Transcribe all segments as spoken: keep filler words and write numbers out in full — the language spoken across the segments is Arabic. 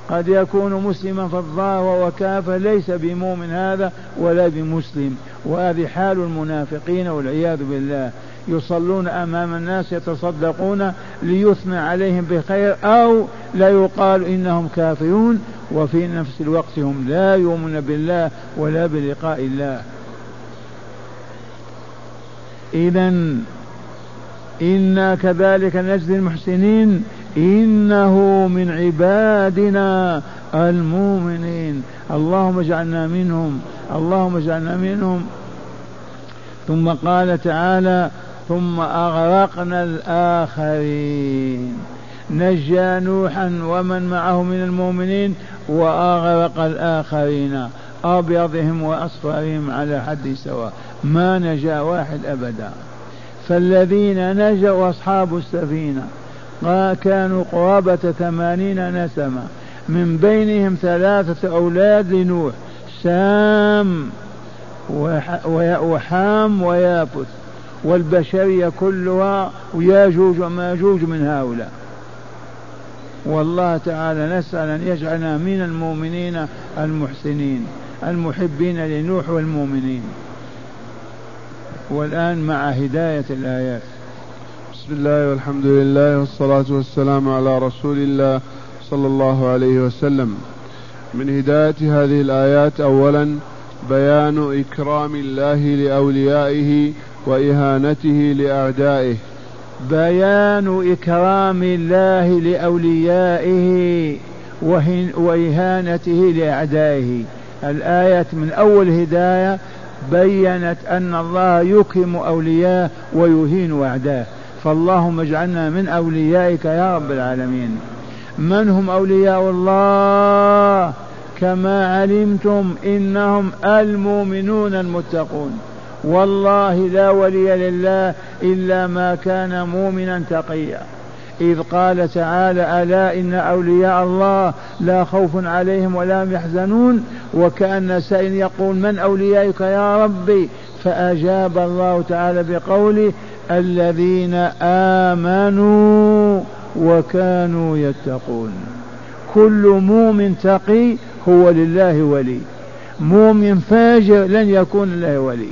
قد يكون مسلما في الظاهر وهو كافر، ليس بمؤمن هذا ولا بمسلم. وهذه حال المنافقين والعياذ بالله، يصلون أمام الناس يتصدقون ليثنى عليهم بخير أو لا يقال إنهم كافرون، وفي نفس الوقت هم لا يؤمنون بالله ولا بلقاء الله. إذن إنا كذلك نجزي المحسنين إنه من عبادنا المؤمنين. اللهم اجعلنا منهم، اللهم اجعلنا منهم. ثم قال تعالى ثم أغرقنا الآخرين، نجى نوحا ومن معه من المؤمنين وأغرق الآخرين أبيضهم وأصفرهم على حد سواء، ما نجا واحد أبدا. فالذين نجوا أصحاب السفينة كانوا قرابة ثمانين نسمة، من بينهم ثلاثة أولاد لنوح، سام وحام ويافث، والبشرية كلها وياجوج وماجوج من هؤلاء. والله تعالى نسأل أن يجعلنا من المؤمنين المحسنين المحبين لنوح والمؤمنين. والآن مع هداية الآيات. بسم الله والحمد لله والصلاة والسلام على رسول الله صلى الله عليه وسلم. من هداية هذه الآيات أولا بيان إكرام الله لأوليائه وإهانته لأعدائه. بيان إكرام الله لأوليائه وإهانته لأعدائه. الآية من أول هداية بيّنت أن الله يكرم أولياءه ويهين أعداءه، فاللهم اجعلنا من أوليائك يا رب العالمين. من هم أولياء الله؟ كما علمتم إنهم المؤمنون المتقون، والله لا ولي لله إلا ما كان مؤمنا تقيا. إذ قال تعالى ألا إن أولياء الله لا خوف عليهم ولا هم يحزنون، وكأن سائل يقول من أوليائك يا ربي؟ فأجاب الله تعالى بقوله الذين آمنوا وكانوا يتقون. كل مؤمن تقي هو لله ولي، مؤمن فاجر لن يكون لله ولي،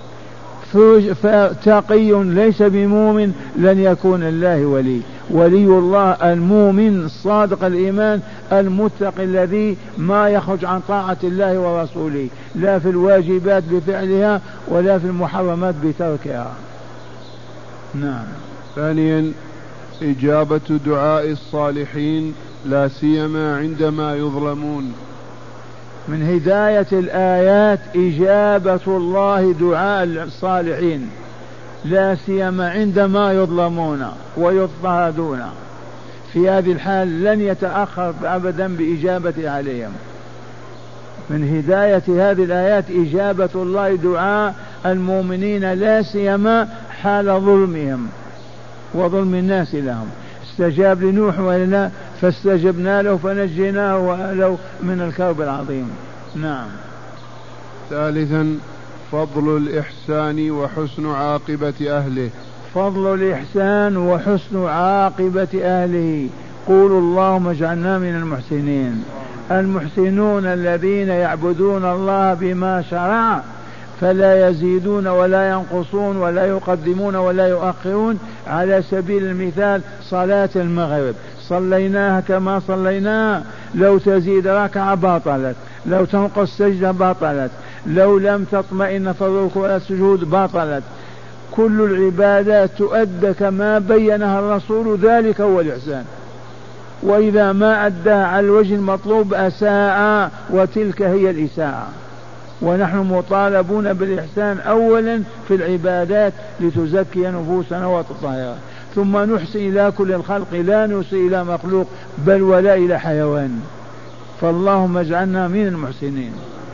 تقي ليس بمؤمن لن يكون الله ولي. ولي الله المؤمن الصادق الإيمان المتقي الذي ما يخرج عن طاعة الله ورسوله، لا في الواجبات بفعلها ولا في المحرمات بتركها. نعم. ثانيا إجابة دعاء الصالحين لا سيما عندما يظلمون. من هداية الآيات إجابة الله دعاء الصالحين لا سيما عندما يظلمون ويضطهدون. في هذه الحال لن يتأخر أبدا بإجابة عليهم. من هداية هذه الآيات إجابة الله دعاء المؤمنين لا سيما حال ظلمهم وظلم الناس لهم. استجاب لنوح وإلا فاستجبنا له فنجيناه وأهله من الكرب العظيم. نعم. ثالثا فضل الإحسان وحسن عاقبة أهله. فضل الإحسان وحسن عاقبة أهله. قولوا اللهم اجعلنا من المحسنين. المحسنون الذين يعبدون الله بما شرع فلا يزيدون ولا ينقصون ولا يقدمون ولا يؤخرون. على سبيل المثال صلاة المغرب صليناها كما صليناها، لو تزيد ركعة بطلت، لو تنقص سجدة بطلت، لو لم تطمئن في الركوع والسجود بطلت. كل العبادات تؤدى كما بينها الرسول، ذلك هو الإحسان. وإذا ما أداها على الوجه المطلوب أساء، وتلك هي الإساءة. ونحن مطالبون بالإحسان أولا في العبادات لتزكي نفوسنا وتطهرها، ثم نحسن إلى كل الخلق، لا نسيء إلى مخلوق بل ولا إلى حيوان. فاللهم اجعلنا من المحسنين.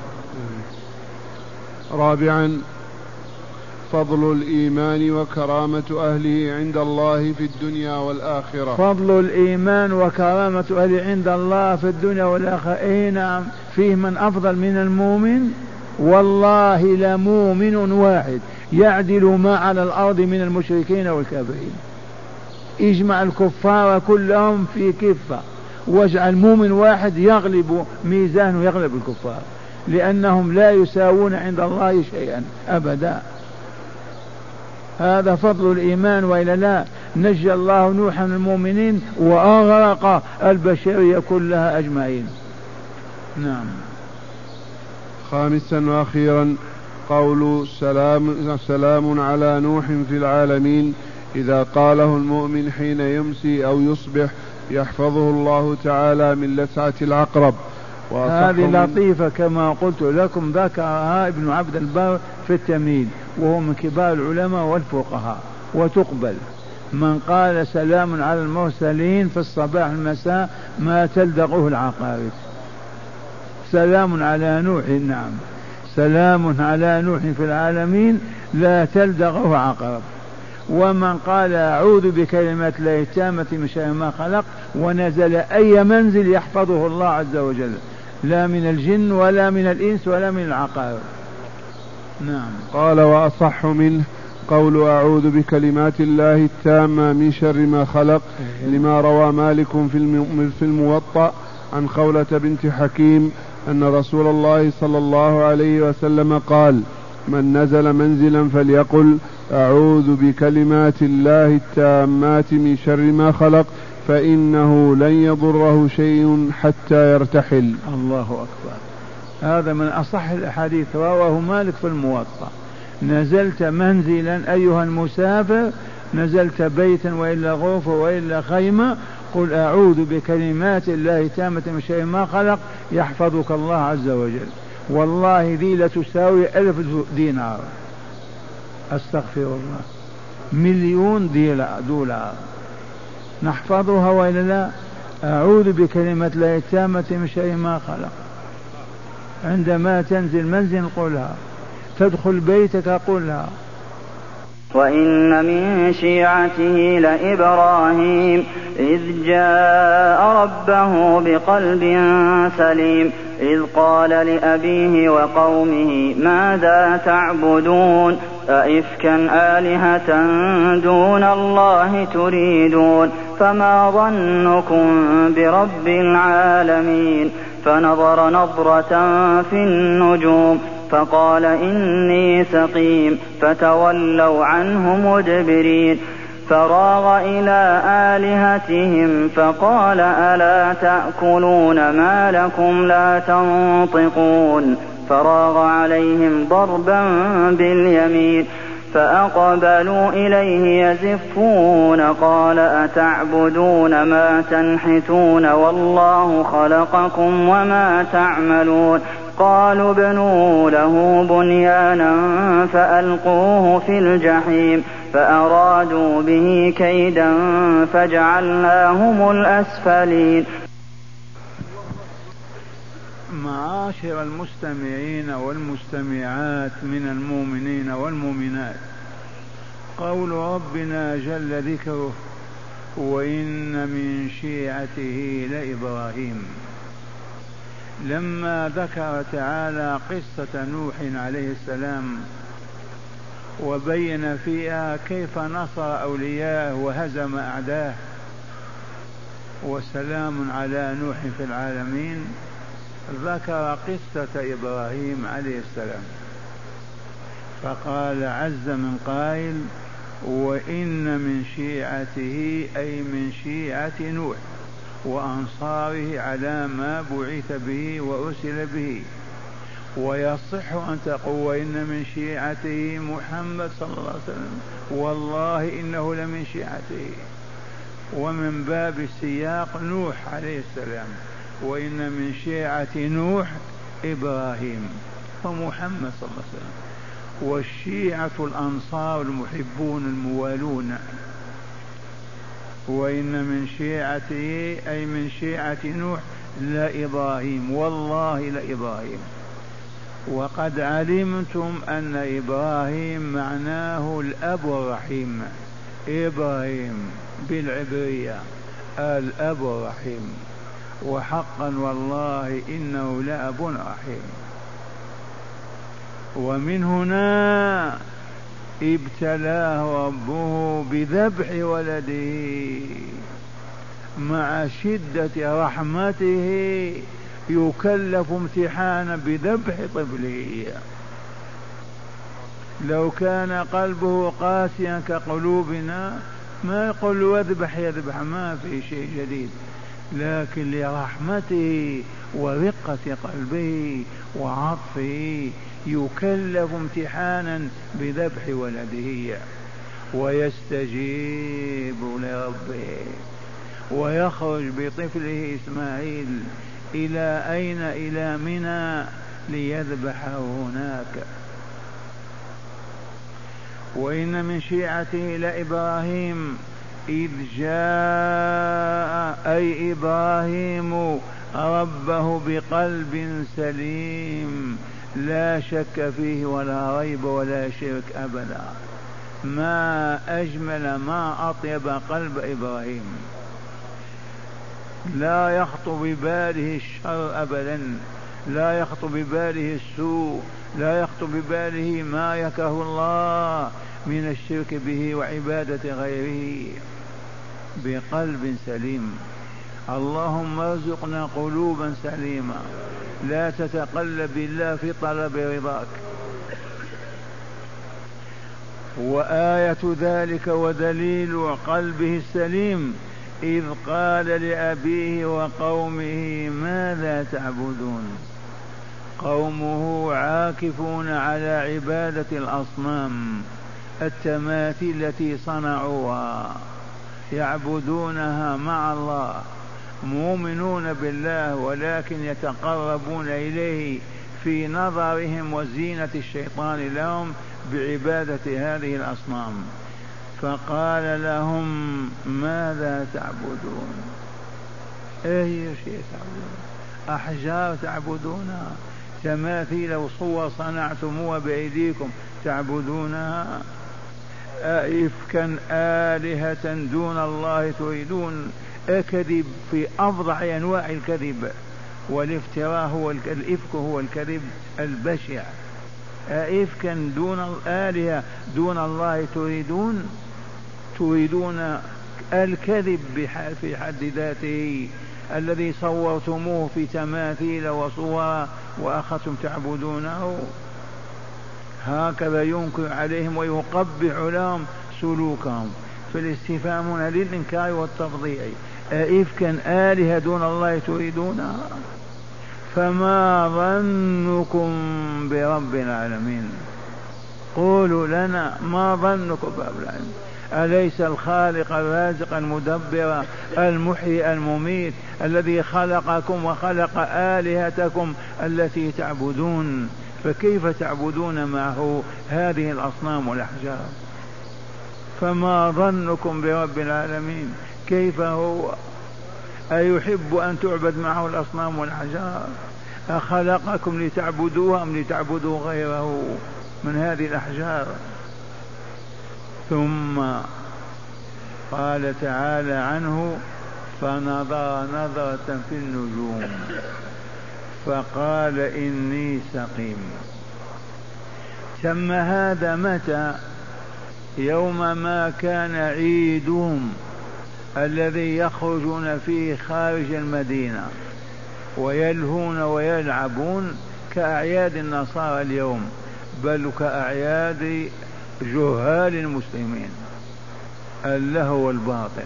رابعا فضل الإيمان وكرامة أهله عند الله في الدنيا والآخرة. فضل الإيمان وكرامة أهله عند الله في الدنيا والآخرة. إيه نعم، فيه من أفضل من المؤمن؟ والله لمؤمن واحد يعدل ما على الأرض من المشركين والكافرين. اجمع الكفار كلهم في كفة واجعل مؤمن واحد يغلب ميزانه يغلب الكفار، لأنهم لا يساوون عند الله شيئا أبدا. هذا فضل الإيمان، وإلا لا نجى الله نوحا من المؤمنين وأغرق البشرية كلها أجمعين. نعم. خامسا وأخيرا قول سلام, سلام على نوح في العالمين إذا قاله المؤمن حين يمسي أو يصبح يحفظه الله تعالى من لسعة العقرب. هذه لطيفة كما قلت لكم، ذكرها ابن عبد البر في التمهيد، وهو من كبار العلماء والفقهاء، وتقبل. من قال سلام على المرسلين في الصباح المساء ما تلدغه العقارب. سلام على نوح، نعم، سلام على نوح في العالمين لا تلدغه عقرب. ومن قال أعوذ بكلمات الله التامة من شر ما خلق ونزل أي منزل يحفظه الله عز وجل، لا من الجن ولا من الإنس ولا من العقارب. نعم. قال وأصح منه قول أعوذ بكلمات الله التامة من شر ما خلق، لما روى مالك في الموطأ عن خولة بنت حكيم أن رسول الله صلى الله عليه وسلم قال: من نزل منزلا فليقل أعوذ بكلمات الله التامات من شر ما خلق، فإنه لن يضره شيء حتى يرتحل. الله أكبر. هذا من أصح الأحاديث، رواه مالك في الموطأ. نزلت منزلا أيها المسافر، نزلت بيتا وإلا غرفة وإلا خيمة، قل أعوذ بكلمات الله التامة من شر ما خلق يحفظك الله عز وجل. والله ذي لتساوي ألف دينار، أستغفر الله، مليون دولار نحفظها وإلا لا. أعوذ بكلمات الله التامة من شر ما خلق. عندما تنزل منزل قلها، تدخل بيتك قلها. وإن من شيعته لإبراهيم إذ جاء ربه بقلب سليم إذ قال لأبيه وقومه ماذا تعبدون أئفكا آلهة دون الله تريدون فما ظنكم برب العالمين فنظر نظرة في النجوم فقال إني سقيم فتولوا عنه مدبرين فراغ إلى آلهتهم فقال ألا تأكلون ما لكم لا تنطقون فراغ عليهم ضربا باليمين فأقبلوا إليه يزفون قال أتعبدون ما تنحتون والله خلقكم وما تعملون قالوا ابنوا له بنيانا فألقوه في الجحيم فأرادوا به كيدا فجعلناهم الأسفلين. معاشر المستمعين والمستمعات من المؤمنين والمؤمنات، قول ربنا جل ذكره وإن من شيعته لإبراهيم، لما ذكر تعالى قصة نوح عليه السلام وبين فيها كيف نصر أولياءه وهزم أعداءه، وسلام على نوح في العالمين، ذكر قصة إبراهيم عليه السلام فقال عز من قائل وإن من شيعته أي من شيعة نوح وأنصاره على ما بعث به وأرسل به. ويصح أن تقول وإن من شيعته محمد صلى الله عليه وسلم، والله إنه لمن شيعته. ومن باب السياق نوح عليه السلام، وإن من شيعة نوح إبراهيم ومحمد صلى الله عليه وسلم. والشيعة الأنصار المحبون الموالون. وإن من شيعته أي من شيعة نوح لإبراهيم، والله لإبراهيم. وقد علمتم أن إبراهيم معناه الأب الرحيم، إبراهيم بالعبرية الأب الرحيم، وحقا والله إنه لأب رحيم. ومن هنا ابتلاه ربه بذبح ولده مع شدة رحمته يكلف امتحانا بذبح طفله. لو كان قلبه قاسيا كقلوبنا ما يقول له اذبح يذبح، ما في شيء جديد، لكن لرحمته ورقة قلبه وعطفه يكلف امتحانا بذبح ولده، ويستجيب لربه ويخرج بطفله إسماعيل إلى أين؟ إلى منى ليذبحه هناك. وإن من شيعته لإبراهيم إذ جاء أي إبراهيم ربه بقلب سليم لا شك فيه ولا ريب ولا شرك أبدا. ما أجمل ما أطيب قلب إبراهيم، لا يخطر بباله الشر أبدا، لا يخطر بباله السوء، لا يخطر بباله ما يكره الله من الشرك به وعبادة غيره، بقلب سليم. اللهم ارزقنا قلوبا سليمة لا تتقلب بالله في طلب رضاك. وآية ذلك ودليل قلبه السليم إذ قال لأبيه وقومه ماذا تعبدون. قومه عاكفون على عبادة الأصنام، التماثيل التي صنعوها يعبدونها مع الله، مؤمنون بالله ولكن يتقربون إليه في نظرهم وزينة الشيطان لهم بعبادة هذه الأصنام. فقال لهم ماذا تعبدون؟ أي شيء تعبدون؟ أحجار تعبدونها، تماثيل وصور صنعتموها بأيديكم تعبدونها، أئفكا آلهة دون الله تريدون. أكذب في أفظع أنواع الكذب، والافتراء هو الإفك، هو الكذب البشع. أئفكا دون الآلهة دون الله تريدون، تريدون الكذب في حد ذاته الذي صورتموه في تماثيل وصور وأخذتم تعبدونه. هكذا ينكر عليهم ويقبح لهم سلوكهم. فالاستفهام هنا للإنكار والتفضيع. أئفكا آلهة دون الله تريدونها فما ظنكم برب العالمين؟ قولوا لنا ما ظنكم برب العالمين؟ أليس الخالق الرازق المدبر المحيي المميت الذي خلقكم وخلق آلهتكم التي تعبدون؟ فكيف تعبدون معه هذه الأصنام والأحجار؟ فما ظنكم برب العالمين؟ كيف هو؟ أيحب أن تعبد معه الأصنام والأحجار؟ أخلقكم لتعبدوها أم لتعبدوا غيره من هذه الأحجار؟ ثم قال تعالى عنه فنظر نظرة في النجوم فقال إني سقيم. تم هذا متى؟ يوم ما كان عيدهم الذي يخرجون فيه خارج المدينة ويلهون ويلعبون كأعياد النصارى اليوم، بل كأعياد جهال المسلمين، اللهو والباطل.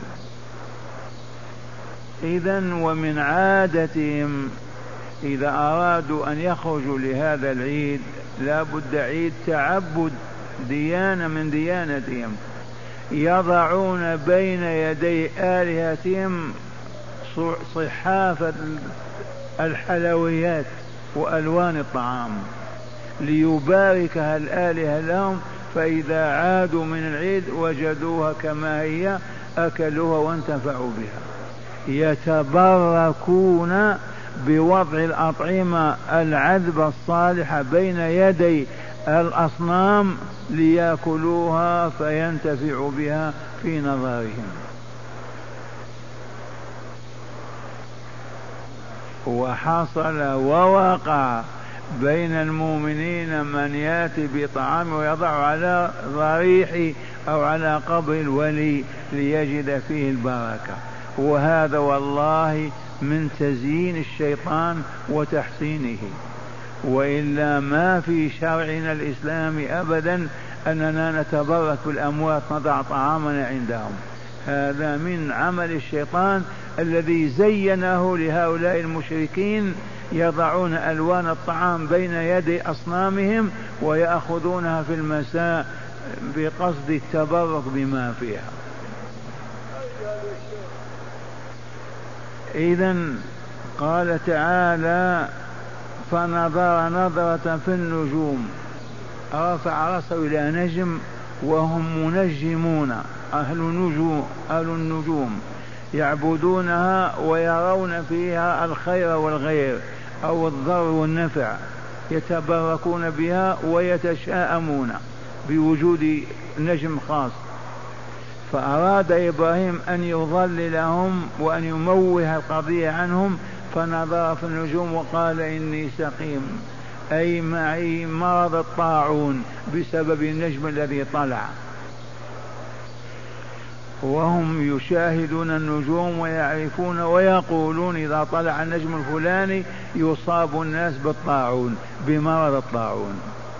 إذن ومن عادتهم إذا أرادوا أن يخرجوا لهذا العيد لا بد عيد تعبد، ديانة من ديانتهم، يضعون بين يدي آلهتهم صحافة الحلويات وألوان الطعام ليباركها الآلهة لهم، فإذا عادوا من العيد وجدوها كما هي أكلوها وانتفعوا بها. يتبركون بوضع الأطعمة العذبة الصالحة بين يدي الأصنام ليأكلوها فينتفعوا بها في نظرهم. وحصل ووقع بين المؤمنين من يأتي بطعام ويضع على ضريح أو على قبر الولي ليجد فيه البركة، وهذا والله من تزيين الشيطان وتحسينه، وإلا ما في شرعنا الإسلامي أبدا أننا نتبرك بالأموات نضع طعامنا عندهم. هذا من عمل الشيطان الذي زينه لهؤلاء المشركين، يضعون ألوان الطعام بين يدي أصنامهم ويأخذونها في المساء بقصد التبرك بما فيها. إذن قال تعالى فنظر نظرة في النجوم، رفع رأسه إلى نجم وهم منجمون أهل النجوم, أهل النجوم يعبدونها ويرون فيها الخير والغير أو الضر والنفع، يتبركون بها ويتشاءمون بوجود نجم خاص. فأراد إبراهيم أن يضللهم وأن يموه القضية عنهم، فنظر في النجوم وقال إني سقيم، أي معي مرض الطاعون بسبب النجم الذي طلع. وهم يشاهدون النجوم ويعرفون ويقولون إذا طلع النجم الفلاني يصاب الناس بالطاعون بمرض الطاعون.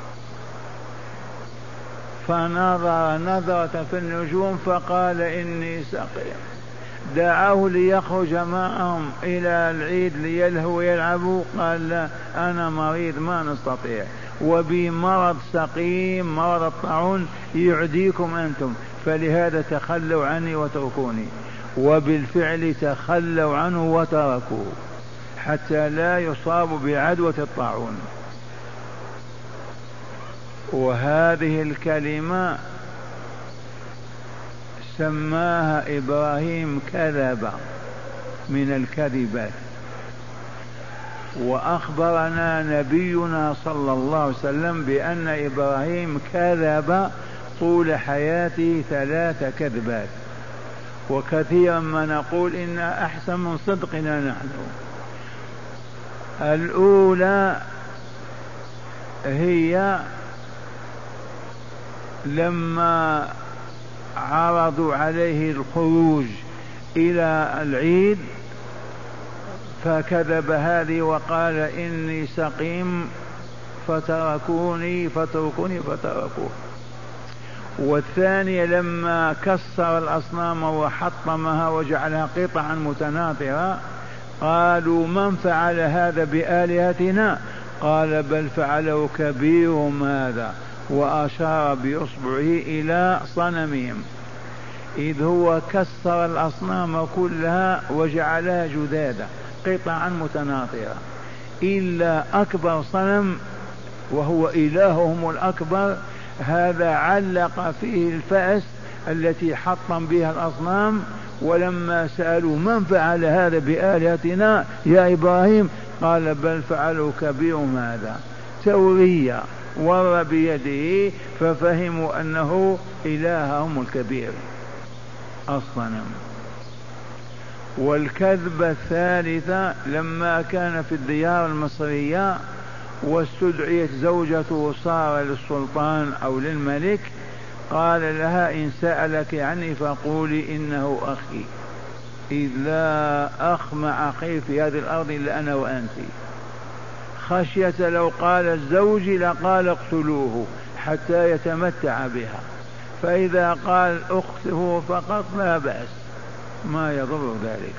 فنظر نظرة في النجوم فقال إني سقيم. دعاه ليخرج معهم إلى العيد ليلهوا ويلعبوا، قال لا أنا مريض ما نستطيع، وبمرض سقيم مرض الطاعون يعديكم أنتم، فلهذا تخلوا عني وتركوني. وبالفعل تخلوا عنه وتركوه حتى لا يصابوا بعدوى الطاعون. وهذه الكلمة سماها إبراهيم كذب من الكذبات. وأخبرنا نبينا صلى الله عليه وسلم بأن إبراهيم كذب طول حياته ثلاث كذبات، وكثيرا ما نقول إن أحسن من صدقنا نحن. الأولى هي لما عرضوا عليه الخروج إلى العيد فكذب هذه وقال إني سقيم فتركوني فتركوني فتركوه. والثانية لما كسر الأصنام وحطمها وجعلها قطعا متناثرة قالوا من فعل هذا بآلهتنا؟ قال بل فعله كبيرهم هذا، وأشار بإصبعه إلى صنمهم، إذ هو كسر الأصنام كلها وجعلها جدادا قطعا متناثرة إلا أكبر صنم وهو إلههم الأكبر، هذا علق فيه الفأس التي حطم بها الأصنام. ولما سألوا من فعل هذا بآلهتنا يا إبراهيم؟ قال بل فعلوا كبيرهم هذا، تورية ور بيده ففهموا أنه إلههم الكبير الصنم. والكذبة الثالثة لما كان في الديار المصرية واستدعيت زوجته صار للسلطان أو للملك، قال لها إن سألك عني فقولي إنه أخي، إذ لا أخ مع أخي في هذه الأرض إلا أنا وأنت، خشية لو قال الزوج لقال اقتلوه حتى يتمتع بها، فإذا قال أخته فقط لا بأس ما يضر ذلك.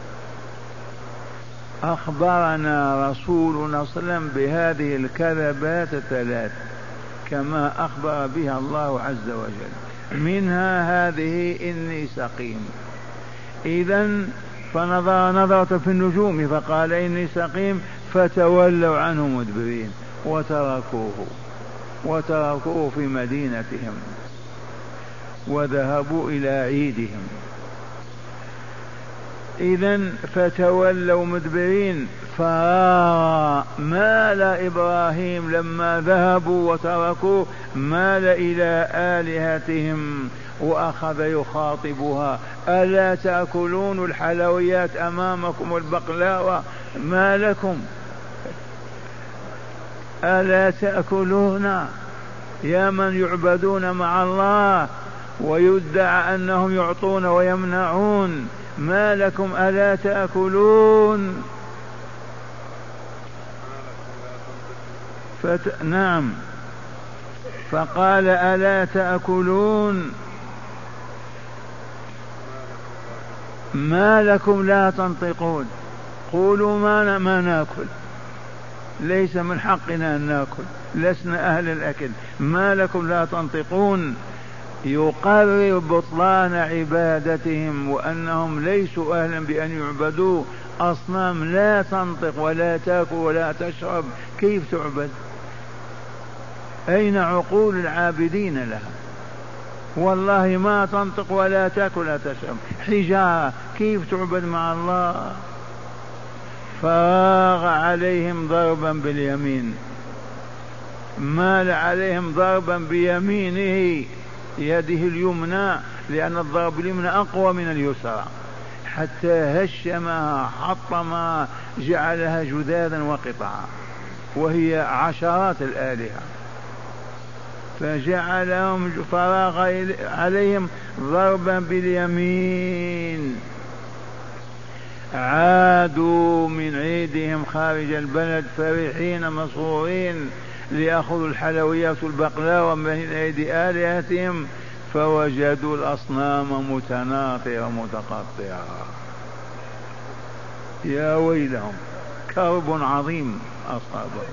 أخبرنا رسولنا صلى الله عليه وسلم بهذه الكذبات الثلاث كما أخبر بها الله عز وجل، منها هذه إني سقيم. إذن فنظر نظرة في النجوم فقال إني سقيم فتولوا عنه مدبرين وتركوه وتركوه في مدينتهم وذهبوا إلى عيدهم. إذن فتولوا مدبرين، فمال إبراهيم لما ذهبوا وتركوه مال إلى آلهتهم وأخذ يخاطبها ألا تأكلون الحلويات أمامكم والبقلاوة ما لكم؟ ألا تأكلون يا من يعبدون مع الله ويدعى أنهم يعطون ويمنعون؟ ما لكم ألا تأكلون فت... نعم فقال ألا تأكلون ما لكم لا تنطقون قولوا ما, ما نأكل ليس من حقنا أن نأكل لسنا أهل الأكل ما لكم لا تنطقون يقرر بطلان عبادتهم وأنهم ليسوا أهلا بأن يعبدوا أصنام لا تنطق ولا تأكل ولا تشرب كيف تعبد أين عقول العابدين لها والله ما تنطق ولا تأكل ولا تشرب حجارة كيف تعبد مع الله فراغ عليهم ضربا باليمين مال عليهم ضربا بيمينه يده اليمنى لأن الضرب باليمنى أقوى من اليسرى حتى هشمها حطمها جعلها جذاذا وقطعا وهي عشرات الآلهة فجعلهم فراغ عليهم ضربا باليمين عادوا من عيدهم خارج البلد فرحين مسرورين ليأخذوا الحلويات والبقلاوة من أيدي آلهتهم فوجدوا الأصنام متناطرة متقطعة يا ويلهم كرب عظيم أصابهم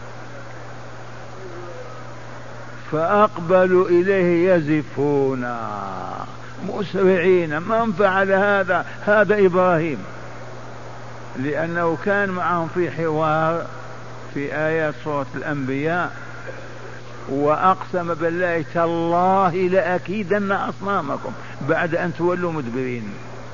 فأقبلوا إليه يزفون مسرعين من فعل هذا هذا إبراهيم لأنه كان معهم في حوار في آيات سورة الأنبياء وأقسم بالله تالله لأكيدن أصنامكم بعد أن تولوا مدبرين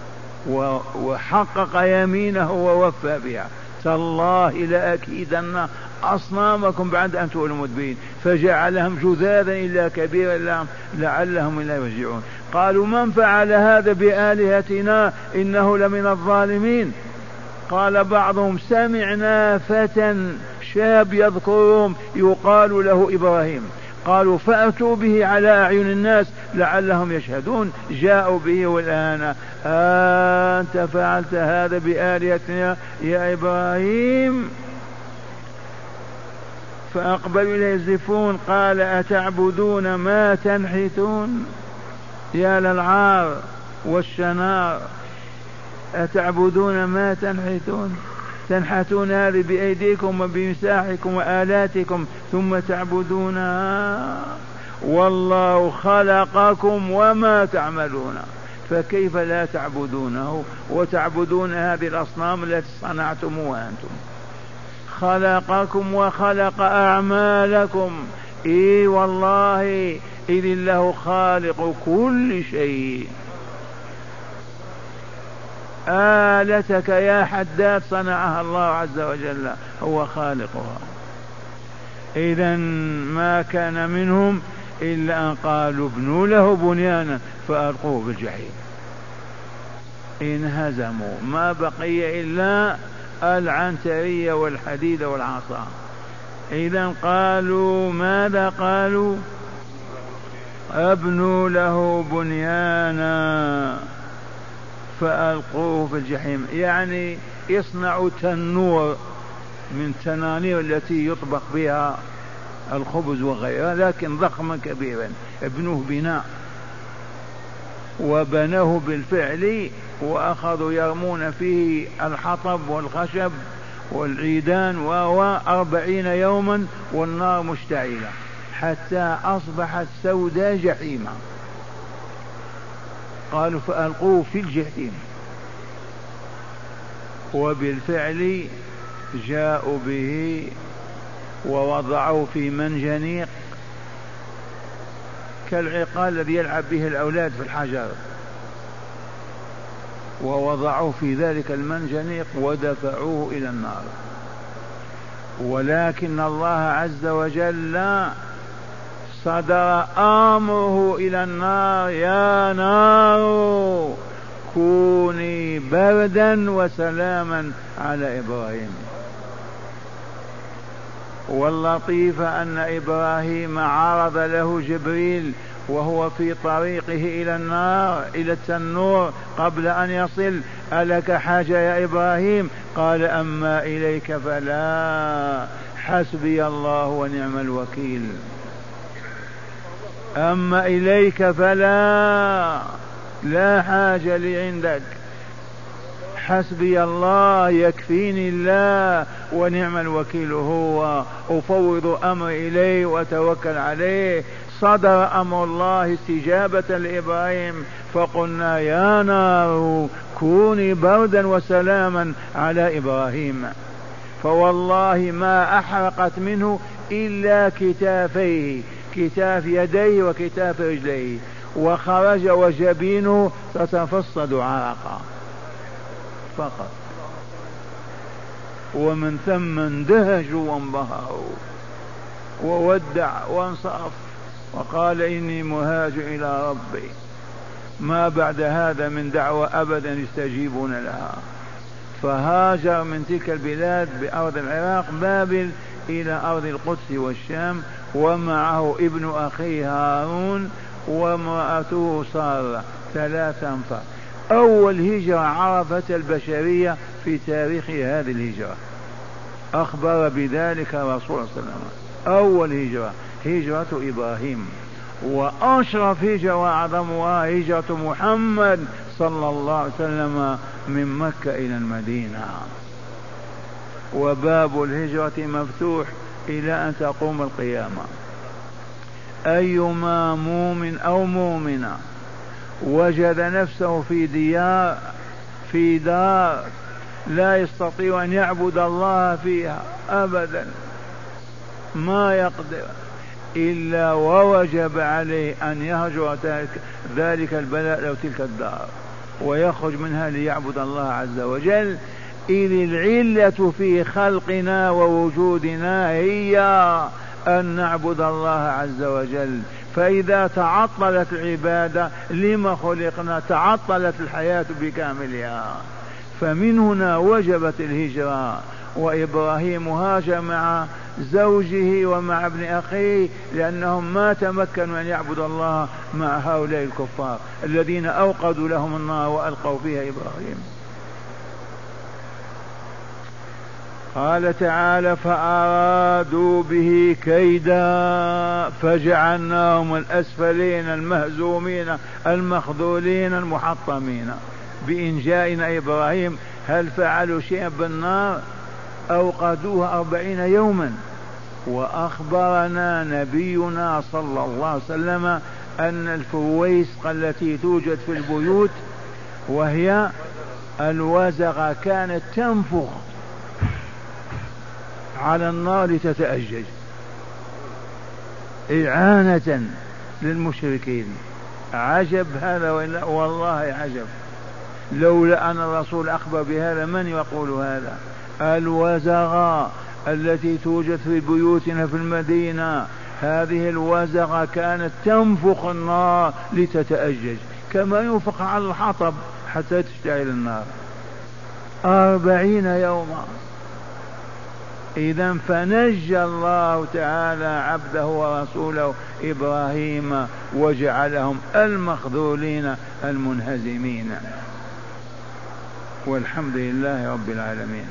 وحقق يمينه ووفى بها تالله لأكيدن أصنامكم بعد أن تولوا مدبرين فجعلهم جذاذا إلا كبيرا لهم لعلهم إلا يرجعون قالوا من فعل هذا بآلهتنا إنه لمن الظالمين قال بعضهم سمعنا فتى شاب يذكرهم يقال له إبراهيم قالوا فأتوا به على أعين الناس لعلهم يشهدون جاءوا به والآن أنت فعلت هذا بآلهتنا يا إبراهيم فأقبلوا إليه يزفون قال أتعبدون ما تنحتون يا للعار والشنار أتعبدون ما تنحتون تنحتون هذه بأيديكم وبمساحكم وآلاتكم ثم تعبدونها والله خلقكم وما تعملون فكيف لا تعبدونه وتعبدون هذه الأصنام التي صنعتموها أنتم خلقكم وخلق أعمالكم إي والله إذ الله خالق كل شيء آلتك يا حداد صنعها الله عز وجل هو خالقها إذن ما كان منهم إلا أن قالوا ابنوا له بنيانا فألقوه بالجحيم انهزموا ما بقي إلا العنترية والحديد والعصا إذن قالوا ماذا قالوا ابنوا له بنيانا فألقوه في الجحيم يعني اصنعوا تنور من تنانير التي يطبخ بها الخبز وغيرها لكن ضخما كبيرا ابنوه بناء وبنوه بالفعل وأخذوا يرمون فيه الحطب والخشب والعيدان وهو أربعين يوما والنار مشتعلة حتى أصبحت سوداء جحيما قالوا فألقوه في الجحيم وبالفعل جاءوا به ووضعوه في منجنيق كالعقال الذي يلعب به الأولاد في الحجر ووضعوه في ذلك المنجنيق ودفعوه إلى النار ولكن الله عز وجل صدر أمره إلى النار يا نار كوني بردا وسلاما على إبراهيم واللطيف أن إبراهيم عرض له جبريل وهو في طريقه إلى النار إلى التنور قبل أن يصل: ألك حاجة يا إبراهيم؟ قال: أما إليك فلا، حسبي الله ونعم الوكيل. أما إليك فلا، لا حاجة لي عندك، حسبي الله، يكفيني الله ونعم الوكيل هو، أفوض أمري إليه وأتوكل عليه. صدر أمر الله استجابة لإبراهيم، فقلنا: يا نار كوني بردا وسلاما على إبراهيم. فوالله ما أحرقت منه إلا كتافيه، كتاف يديه وكتاف رجليه، وخرج وجبينه تتفصد عرقا فقط. ومن ثم اندهشوا وانبهروا وودع وانصرف وقال: إني مهاجر إلى ربي. ما بعد هذا من دعوة أبدا يستجيبون لها. فهاجر من تلك البلاد بأرض العراق بابل إلى أرض القدس والشام، ومعه ابن أخيه هارون وامرأته سارة، ثلاثة أنفار. أول هجرة عرفت البشرية في تاريخ هذه الهجرة، أخبر بذلك الرسول صلى الله عليه وسلم. أول هجرة هجرة إبراهيم، وأشرف هجرة وأعظمها هجرة محمد صلى الله عليه وسلم من مكة إلى المدينة. وباب الهجرة مفتوح إلى أن تقوم القيامة. أيما مؤمن أو مؤمنة وجد نفسه في ديار في دار لا يستطيع أن يعبد الله فيها أبدا، ما يقدر إلا ووجب عليه أن يهجر ذلك البلاء أو تلك الدار ويخرج منها ليعبد الله عز وجل. إذ العلة في خلقنا ووجودنا هي أن نعبد الله عز وجل. فإذا تعطلت العبادة لما خلقنا؟ تعطلت الحياة بكاملها. فمن هنا وجبت الهجرة. وإبراهيم هاجر مع زوجه ومع ابن أخيه لأنهم ما تمكنوا أن يعبدوا الله مع هؤلاء الكفار الذين أوقدوا لهم النار وألقوا فيها إبراهيم. قال تعالى: فأرادوا به كيدا فجعلناهم الأسفلين المهزومين المخذولين المحطمين. بإن جاءنا إبراهيم هل فعلوا شيئا بالنار؟ أوقدوها أربعين يوما. وأخبرنا نبينا صلى الله عليه وسلم أن الفويسق التي توجد في البيوت وهي الوزغة كانت تنفخ على النار لتتأجج إعانة للمشركين. عجب هذا، والله عجب. لولا أن الرسول أخبر بهذا من يقول هذا؟ الوزغة التي توجد في بيوتنا في المدينة، هذه الوزغة كانت تنفخ النار لتتأجج كما ينفخ على الحطب حتى تشتعل النار أربعين يوما. إذا فنجى الله تعالى عبده ورسوله إبراهيم وجعلهم المخذولين المنهزمين، والحمد لله رب العالمين.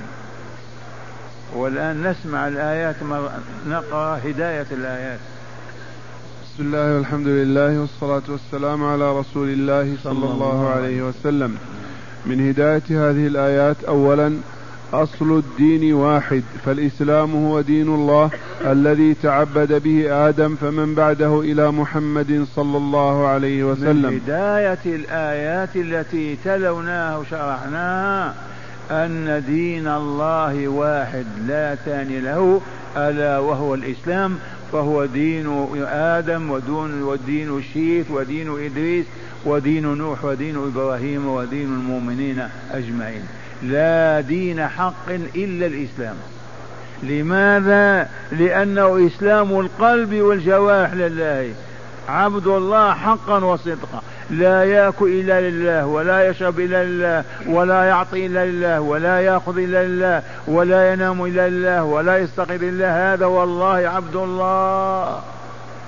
والآن نسمع الآيات، نقرأ هداية الآيات. بسم الله والحمد لله والصلاة والسلام على رسول الله صلى الله عليه وسلم. من هداية هذه الآيات: أولا أصل الدين واحد، فالإسلام هو دين الله الذي تعبد به آدم فمن بعده إلى محمد صلى الله عليه وسلم. من هداية الآيات التي تلوناها وشرحناها أن دين الله واحد لا ثاني له، ألا وهو الإسلام، فهو دين آدم ودين ودين الشيث ودين إدريس ودين نوح ودين إبراهيم ودين المؤمنين أجمعين. لا دين حق إلا الإسلام. لماذا؟ لأنه إسلام القلب والجوارح لله، عبد الله حقا وصدقا، لا يأكل إلا لله ولا يشرب إلا لله ولا يعطي إلا لله ولا يأخذ إلا لله ولا ينام إلا لله ولا يستقر إلا. هذا والله عبد الله.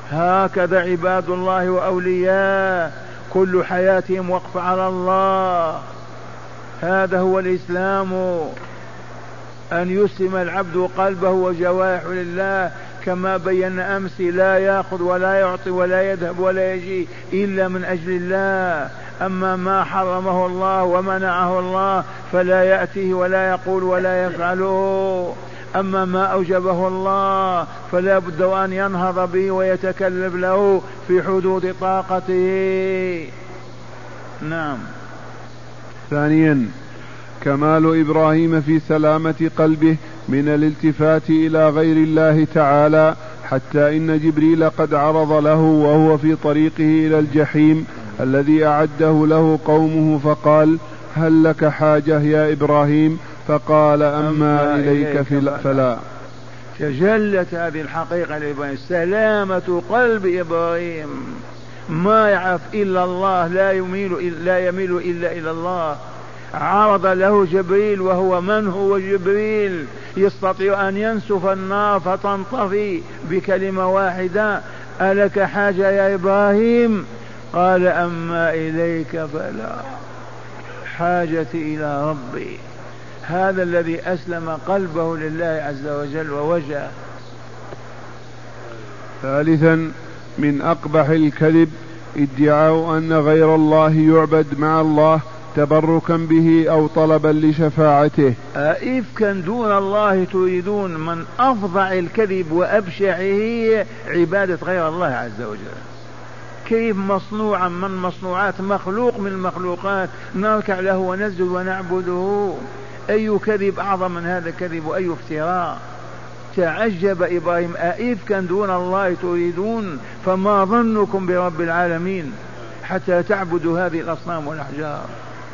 هكذا عباد الله وأولياء كل حياتهم وقف على الله. هذا هو الإسلام، أن يسلم العبد قلبه وجوارحه لله كما بينا أمس، لا يأخذ ولا يعطي ولا يذهب ولا يجي إلا من أجل الله. أما ما حرمه الله ومنعه الله فلا يأتيه ولا يقول ولا يفعله. أما ما أوجبه الله فلا بد أن ينهض به ويتكلف له في حدود طاقته. نعم. ثانيا كمال إبراهيم في سلامة قلبه من الالتفات إلى غير الله تعالى، حتى إن جبريل قد عرض له وهو في طريقه إلى الجحيم الذي أعده له قومه فقال: هل لك حاجة يا إبراهيم؟ فقال: أما إليك فلا. تجلت هذه الحقيقة لإبراهيم، سلامة قلب إبراهيم، ما يعرف إلا الله، لا يميل لا يميل إلا إلى الله. عرض له جبريل، وهو من هو جبريل؟ يستطيع أن ينسف النار فتنطفي بكلمة واحدة: ألك حاجة يا إبراهيم؟ قال: أما إليك فلا، حاجتي إلى ربي. هذا الذي أسلم قلبه لله عز وجل ووجهه. ثالثا من أقبح الكذب ادعاء أن غير الله يعبد مع الله تبركا به أو طلبا لشفاعته. أئفكا دون الله تريدون؟ من أفظع الكذب وأبشعه عبادة غير الله عز وجل. كيف مصنوعا من مصنوعات، مخلوق من المخلوقات، نركع له ونسجد ونعبده؟ أي كذب أعظم من هذا الكذب وأي افتراء؟ تعجب إبراهيم: أئفكا دون الله تريدون؟ فما ظنكم برب العالمين حتى تعبدوا هذه الأصنام والأحجار؟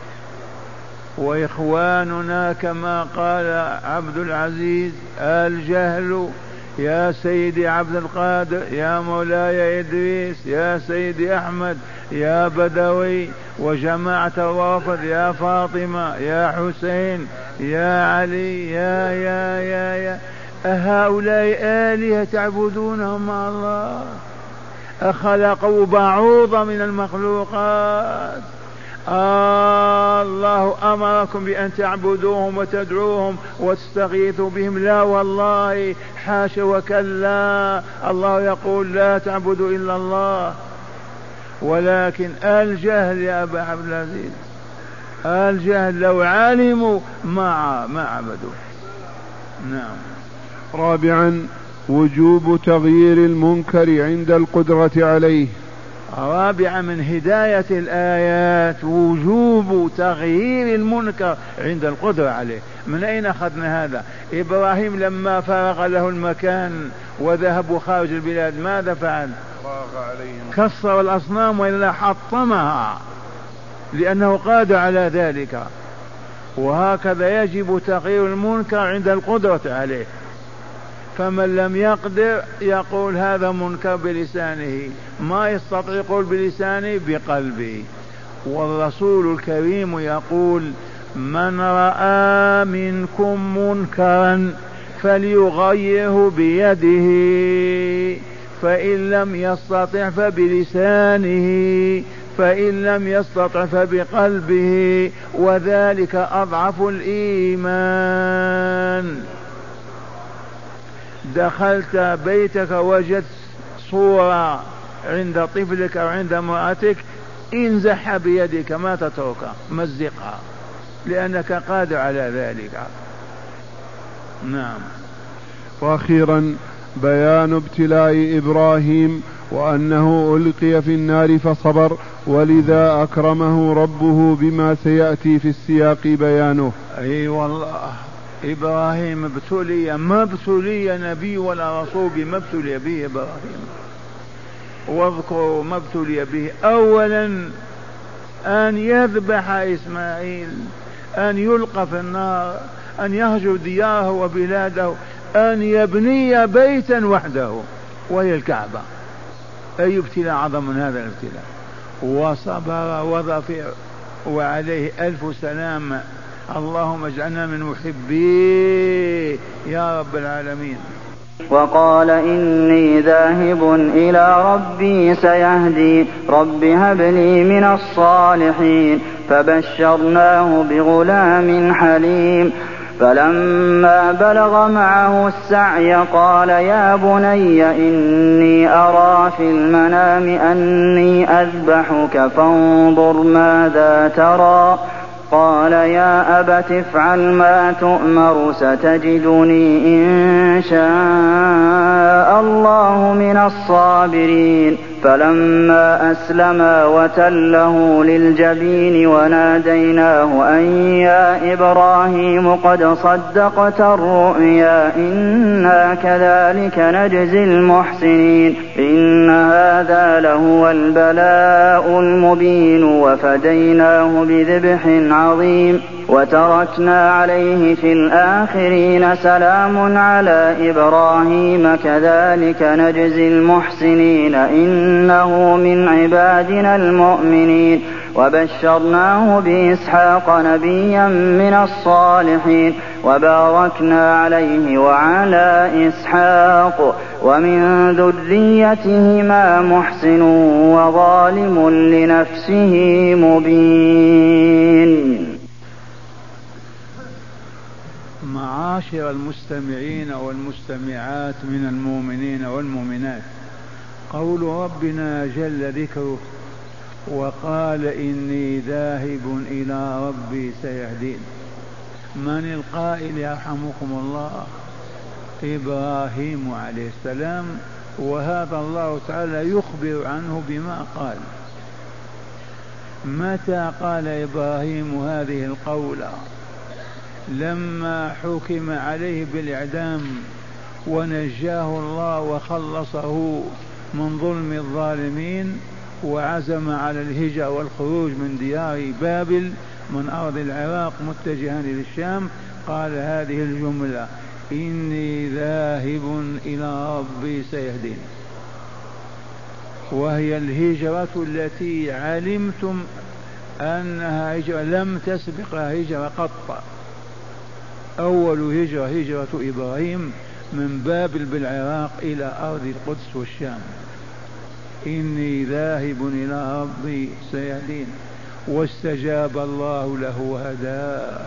وإخواننا كما قال عبد العزيز: الجهل يا سيدي عبد القادر، يا مولاي إدريس، يا سيدي أحمد، يا بدوي، وجماعة الوافد، يا فاطمة، يا حسين، يا علي، يا يا يا يا أهؤلاء آلهة تعبدونهم مع الله؟ أخلقوا بعوضة من المخلوقات؟ آه الله أمركم بأن تعبدوهم وتدعوهم وتستغيثوا بهم؟ لا والله، حاشا وكلا. الله يقول: لا تعبدوا إلا الله. ولكن الجهل يا أبا عبد العزيز، الجهل لو علموا ما ما عبدوا. نعم. رابعا وجوب تغيير المنكر عند القدرة عليه. رابعا من هداية الآيات وجوب تغيير المنكر عند القدرة عليه. من أين أخذنا هذا؟ إبراهيم لما فرغ له المكان وذهبوا خارج البلاد ماذا فعل؟ كسر الأصنام وإلا حطمها، لأنه قادر على ذلك. وهكذا يجب تغيير المنكر عند القدرة عليه. فمن لم يقدر يقول هذا منكر بلسانه، ما يستطيع يقول بلسانه بقلبه. والرسول الكريم يقول: من رأى منكم منكرا فليغيره بيده، فإن لم يستطع فبلسانه، فإن لم يستطع فبقلبه، وذلك أضعف الإيمان. دخلت بيتك وجدت صورة عند طفلك أو عند امرأتك، انزحها بيدك، ما تتركها، مزقها، لأنك قادر على ذلك. نعم. وأخيرا بيان ابتلاء إبراهيم وأنه ألقي في النار فصبر، ولذا أكرمه ربه بما سيأتي في السياق بيانه. أي والله، إبراهيم ابتلي، ما ابتلي نبي ولا رسول بما ابتلي به إبراهيم. واذكروا ما ابتلي به: أولا أن يذبح إسماعيل، أن يلقى في النار، أن يهجر دياره وبلاده، أن يبني بيتا وحده وهي الكعبة. أي ابتلاء أعظم من هذا الابتلاء؟ وصبر وظفر وعليه ألف سلام. اللهم اجعلنا من محبيه يا رب العالمين. وقال إني ذاهب إلى ربي سيهدين رب هب لي من الصالحين فبشرناه بغلام حليم فلما بلغ معه السعي قال يا بني إني أرى في المنام أني أذبحك فانظر ماذا ترى قال يا أبت افعل ما تؤمر ستجدني إن شاء الله من الصابرين فلما أسلما وتله للجبين وناديناه أن يا إبراهيم قد صدقت الرؤيا إنا كذلك نجزي المحسنين إن هذا لهو البلاء المبين وفديناه بذبح عظيم وتركنا عليه في الآخرين سلام على إبراهيم كذلك نجزي المحسنين إنه من عبادنا المؤمنين وبشرناه بإسحاق نبيا من الصالحين وباركنا عليه وعلى إسحاق ومن ذريتهما محسن وظالم لنفسه مبين. معاشر المستمعين والمستمعات من المؤمنين والمؤمنات، قول ربنا جل ذكره وقال إني ذاهب إلى ربي سيهدين، من القائل يرحمكم الله؟ إبراهيم عليه السلام، وهذا الله تعالى يخبر عنه بما قال. متى قال إبراهيم هذه القولة؟ لما حكم عليه بالإعدام ونجاه الله وخلصه من ظلم الظالمين وعزم على الهجرة والخروج من ديار بابل من أرض العراق متجها إلى الشام، قال هذه الجملة إني ذاهب إلى ربي سيهدين، وهي الهجرة التي علمتم أنها هجرة لم تسبقها هجرة قط. أول هجرة هجرة إبراهيم من بابل بالعراق إلى أرض القدس والشام. إني ذاهب إلى ربي سيهدين، واستجاب الله له وهداه.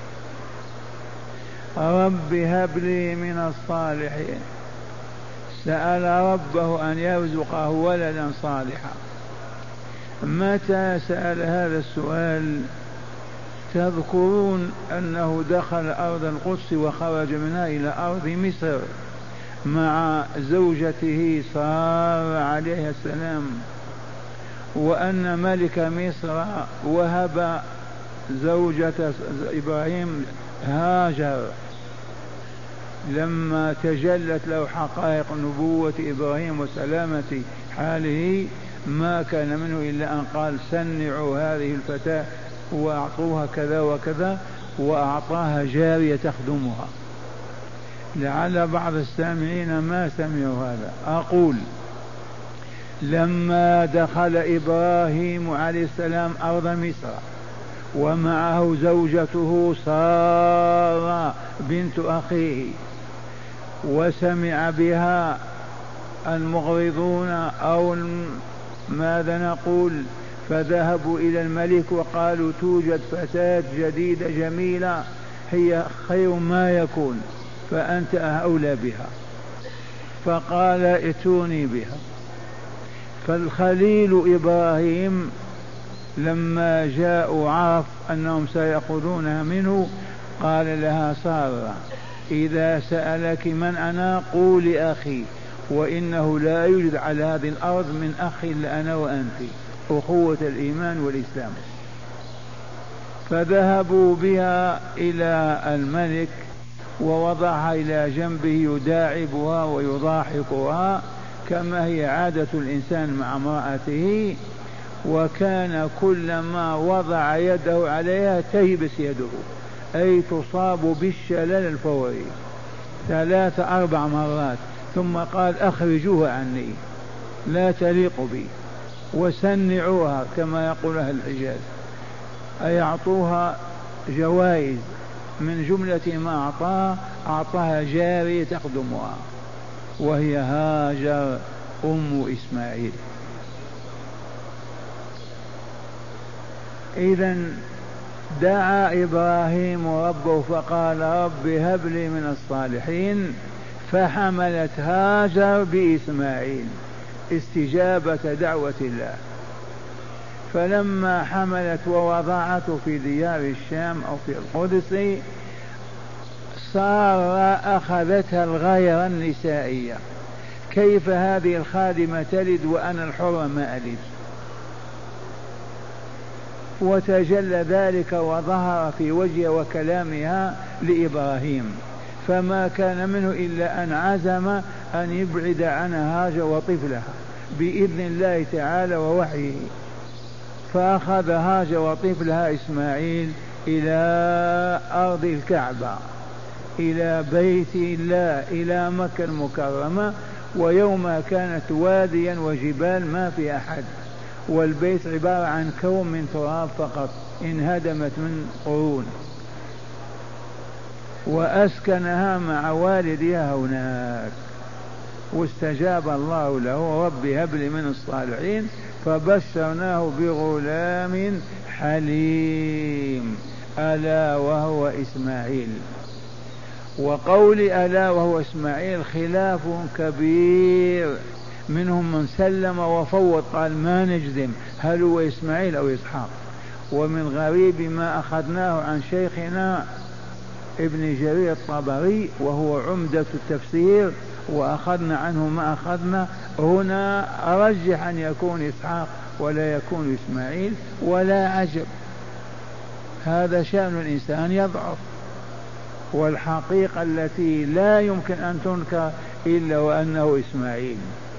رب هب لي من الصالحين، سأل ربه أن يرزقه ولدا صالحا. متى سأل هذا السؤال؟ تذكرون أنه دخل أرض القدس وخرج منها إلى أرض مصر مع زوجته سارة عليه السلام، وأن ملك مصر وهب زوجة إبراهيم هاجر لما تجلت له حقائق نبوة إبراهيم وسلامة حاله، ما كان منه إلا أن قال سنعوا هذه الفتاة وأعطوها كذا وكذا، وأعطاها جارية تخدمها. لعل بعض السامعين ما سمعوا هذا. أقول لما دخل إبراهيم عليه السلام أرض مصر ومعه زوجته سارة بنت أخيه، وسمع بها المغرضون أو ماذا نقول، فذهبوا إلى الملك وقالوا توجد فتاة جديدة جميلة هي خير ما يكون فأنت أولى بها، فقال ائتوني بها. فالخليل إبراهيم لما جاءوا عرف أنهم سيأخذونها منه، قال لها سارة إذا سألك من أنا قولي أخي، وإنه لا يوجد على هذه الأرض من أخ إلا أنا وأنت، أخوة الإيمان والإسلام. فذهبوا بها إلى الملك ووضعها إلى جنبه يداعبها ويضاحكها كما هي عادة الإنسان مع امرأته، وكان كلما وضع يده عليها تيبس يده، أي تصاب بالشلل الفوري ثلاث أربع مرات، ثم قال أخرجوها عني لا تليق بي، وسنعوها كما يقول أهل الحجاز، أي أعطوها جوائز. من جملة ما أعطاها أعطاها جارية تخدمها وهي هاجر أم إسماعيل. إذن دعا إبراهيم ربه فقال رب هب لي من الصالحين، فحملت هاجر بإسماعيل استجابة دعوة الله. فلما حملت ووضعته في ديار الشام أو في القدس صار أخذتها الغيرة النسائية، كيف هذه الخادمة تلد وأنا الحرة ما ألد؟ وتجلى ذلك وظهر في وجه وكلامها لإبراهيم، فما كان منه إلا أن عزم أن يبعد عنها هاجر وطفلها بإذن الله تعالى ووحيه. فأخذ هاجر وطفلها إسماعيل إلى أرض الكعبة، إلى بيت الله، إلى مكة المكرمة. ويوم كانت واديا وجبال ما في أحد، والبيت عبارة عن كوم من تراب فقط انهدمت من قرون، وأسكنها مع والدها هناك. واستجاب الله له رب هب لي من الصالحين، فبشرناه بغلام حليم ألا وهو إسماعيل. وقول ألا وهو إسماعيل خلاف كبير، منهم من سلم وفوض قال ما نجزم هل هو إسماعيل أو إسحاق. ومن غريب ما أخذناه عن شيخنا ابن جرير الطبري وهو عمدة التفسير، وأخذنا عنه ما أخذنا هنا، أرجح أن يكون إسحاق ولا يكون إسماعيل، ولا عجب، هذا شأن الإنسان يضعف. والحقيقة التي لا يمكن أن تنكر إلا وأنه إسماعيل،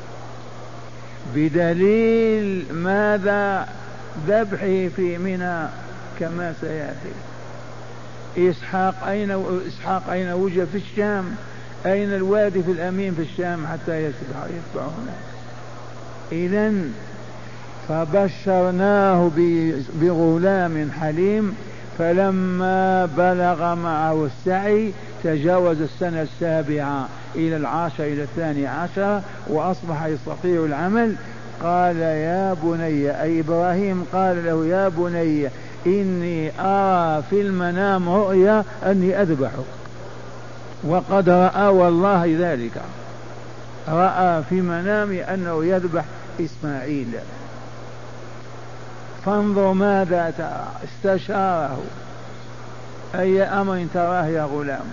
بدليل ماذا؟ ذبحه في منى كما سيأتي. إسحاق أين إسحاق أين وجد؟ في الشام. أين الوادي في الأمين في الشام حتى يتبعونه؟ إذن فبشرناه بغلام حليم، فلما بلغ معه السعي تجاوز السنة السابعة إلى العاشر إلى الثاني عشر وأصبح يستطيع العمل، قال يا بني، أي إبراهيم قال له يا بني إني أرى في المنام رؤيا أني أذبحك. وقد رأى والله ذلك، رأى في منامي أنه يذبح إسماعيل. فانظر ماذا ترى، استشاره أي أمر تراه يا غلام؟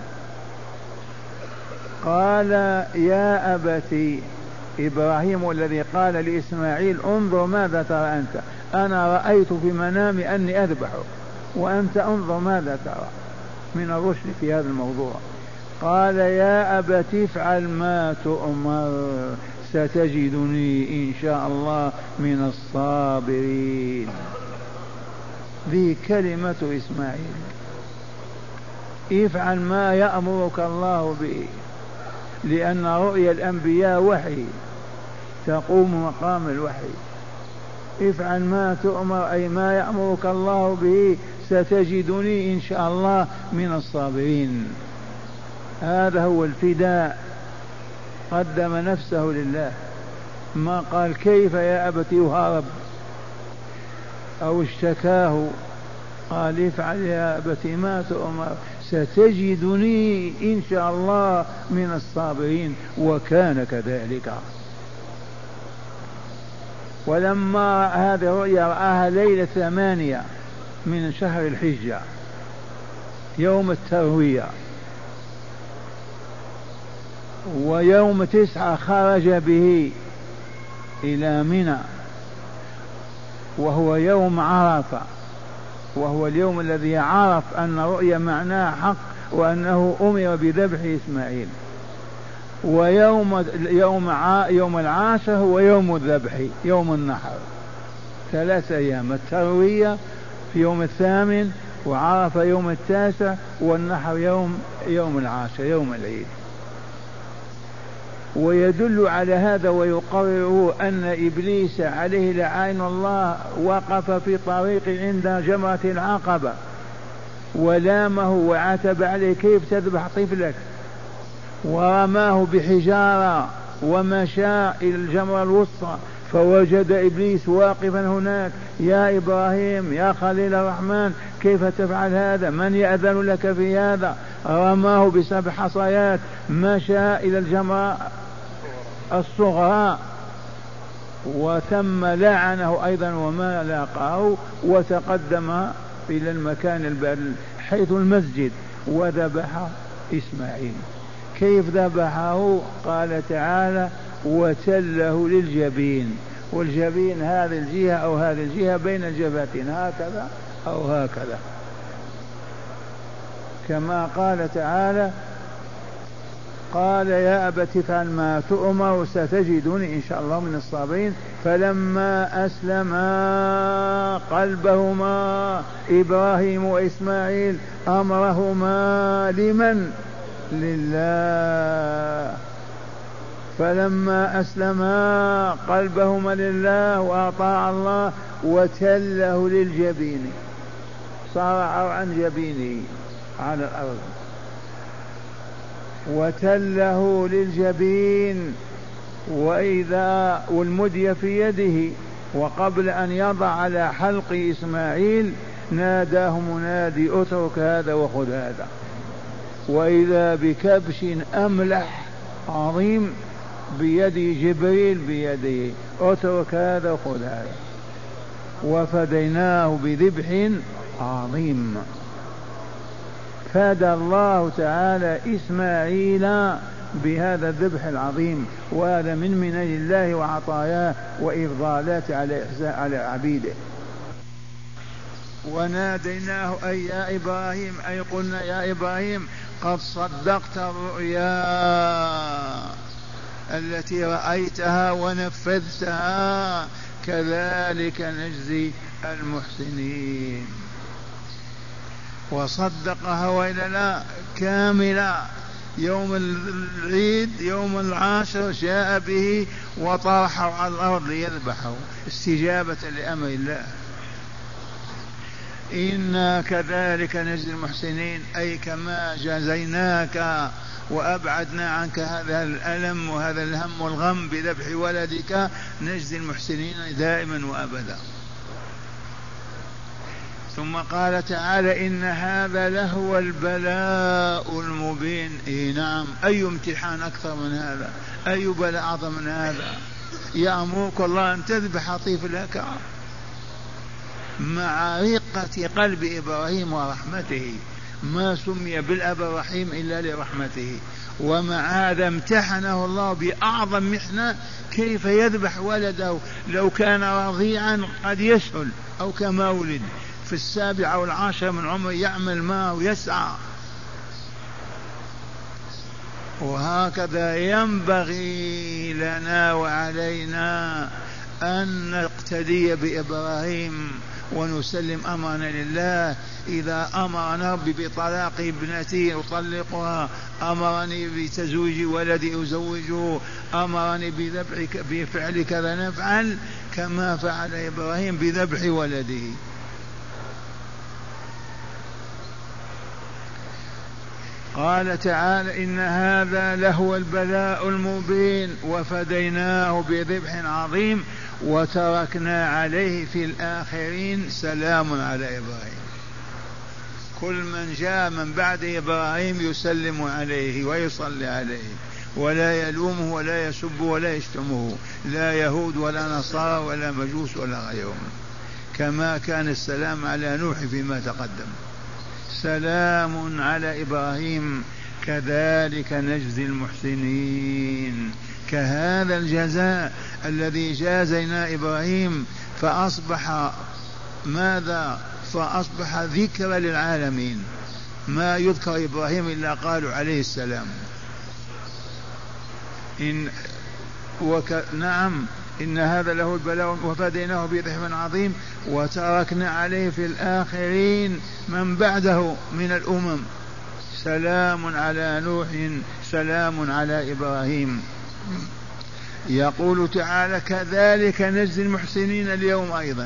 قال يا أبتي، إبراهيم الذي قال لإسماعيل انظر ماذا ترى أنت، أنا رأيت في منامي أني أذبحك وأنت انظر ماذا ترى من الرشد في هذا الموضوع. قال يا أبت افعل ما تؤمر ستجدني إن شاء الله من الصابرين. ذي كلمة إسماعيل، افعل ما يأمرك الله به، لأن رؤيا الأنبياء وحي تقوم مقام الوحي. افعل ما تؤمر أي ما يأمرك الله به ستجدني إن شاء الله من الصابرين. هذا هو الفداء، قدم نفسه لله، ما قال كيف يا أبتي وهرب أو اشتكاه، قال افعل يا أبتي ما تؤمر ستجدني إن شاء الله من الصابرين، وكان كذلك. ولما هذه الرؤيا رآها ليلة ثمانية من شهر الحجة يوم التروية، ويوم تسعة خرج به إلى منى وهو يوم عرفة، وهو اليوم الذي عرف أن رؤيا معناها حق وأنه أمر بذبح إسماعيل. ويوم يوم يوم العاشر هو يوم الذبح، يوم النحر، ثلاث أيام، التروية في يوم الثامن، وعرفة يوم التاسع، والنحر يوم يوم العاشر يوم العيد. ويدل على هذا ويقرره أن إبليس عليه لعين الله وقف في طريق عند جمرة العقبة ولامه وعتب عليه كيف تذبح طفلك، ورماه بحجارة ومشى إلى الجمرة الوسطى فوجد إبليس واقفا هناك. يا إبراهيم يا خليل الرحمن كيف تفعل هذا؟ من يأذن لك في هذا؟ رماه بسبع حصيات، مشى إلى الجمرة الصغرى وثم لعنه أيضا وما لاقاه، وتقدم إلى المكان البعيد حيث المسجد وذبح إسماعيل. كيف ذبحه؟ قال تعالى وتله للجبين، والجبين هذه الجهة أو هذه الجهة بين الجبهتين هكذا أو هكذا، كما قال تعالى قال يا أبت افعل ما تؤمر ستجدني إن شاء الله من الصابرين. فلما أسلما قلبهما إبراهيم وإسماعيل أمرهما لمن؟ لله. فلما أسلما قلبهما لله وأطاع الله وتله للجبين، صارعوا عن جبينه على الأرض، وتله للجبين. وإذا والمدي في يده، وقبل أن يضع على حلق إسماعيل ناداه منادي اترك هذا وخذ هذا. وإذا بكبش أملح عظيم بيد جبريل بيده اترك هذا وخذ هذا. وفديناه بذبح عظيم. فدى الله تعالى إسماعيل بهذا الذبح العظيم، وهذا من منن الله وعطاياه وإفضالات على على عبيده. وناديناه أي يا إبراهيم، أي قلنا يا إبراهيم قد صدقت الرؤيا التي رأيتها ونفذتها، كذلك نجزي المحسنين. وصدقها وإلا لا كاملا. يوم العيد يوم العاشر جاء به وطرحه على الأرض ليذبحه استجابة لأمر الله. إنا كذلك نجزي المحسنين، أي كما جزيناك وأبعدنا عنك هذا الألم وهذا الهم والغم بذبح ولدك نجزي المحسنين دائما وأبدا. ثم قال تعالى إن هذا لهو البلاء المبين. إيه نعم، أي امتحان أكثر من هذا؟ أي بلاء أعظم من هذا؟ يأمرك الله أن تذبح طفلك مع رقة قلب إبراهيم ورحمته، ما سمي بالأب الرحيم إلا لرحمته، ومع هذا امتحنه الله بأعظم محنة كيف يذبح ولده لو كان رضيعا قد يسهل، أو كما ولد في السابع أو العاشر من عمره يعمل معه ويسعى. وهكذا ينبغي لنا وعلينا أن نقتدي بإبراهيم ونسلم أمرنا لله. إذا أمرنا ربي بطلاق ابنتي أطلقها، أمرني بتزويج ولدي أزوجه، أمرني بفعل كذا نفعل، كما فعل إبراهيم بذبح ولده. قال تعالى إن هذا لهو البلاء المبين وفديناه بذبح عظيم وتركنا عليه في الآخرين سلام على إبراهيم. كل من جاء من بعد إبراهيم يسلم عليه ويصلي عليه، ولا يلومه ولا يسب ولا يشتمه، لا يهود ولا نصارى ولا مجوس ولا غيرهم، كما كان السلام على نوح فيما تقدم. سلام على إبراهيم كذلك نجزي المحسنين. كهذا الجزاء الذي جازينا إبراهيم فأصبح ماذا؟ فأصبح ذكر للعالمين، ما يذكر إبراهيم إلا قالوا عليه السلام. إن وك... نعم إن هذا له البلاء وفديناه بذبح عظيم وتركنا عليه في الآخرين من بعده من الأمم سلام على نوح سلام على إبراهيم. يقول تعالى كذلك نجزي المحسنين اليوم أيضا.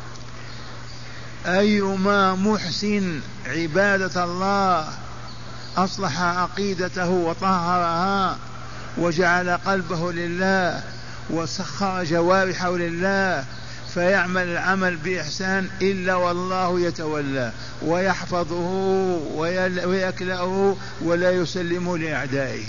أيما محسن عبادة الله أصلح عقيدته وطهرها وجعل قلبه لله وسخر جوارحه لله فيعمل العمل بإحسان إلا والله يتولى ويحفظه ويكلأه ولا يسلمه لأعدائه.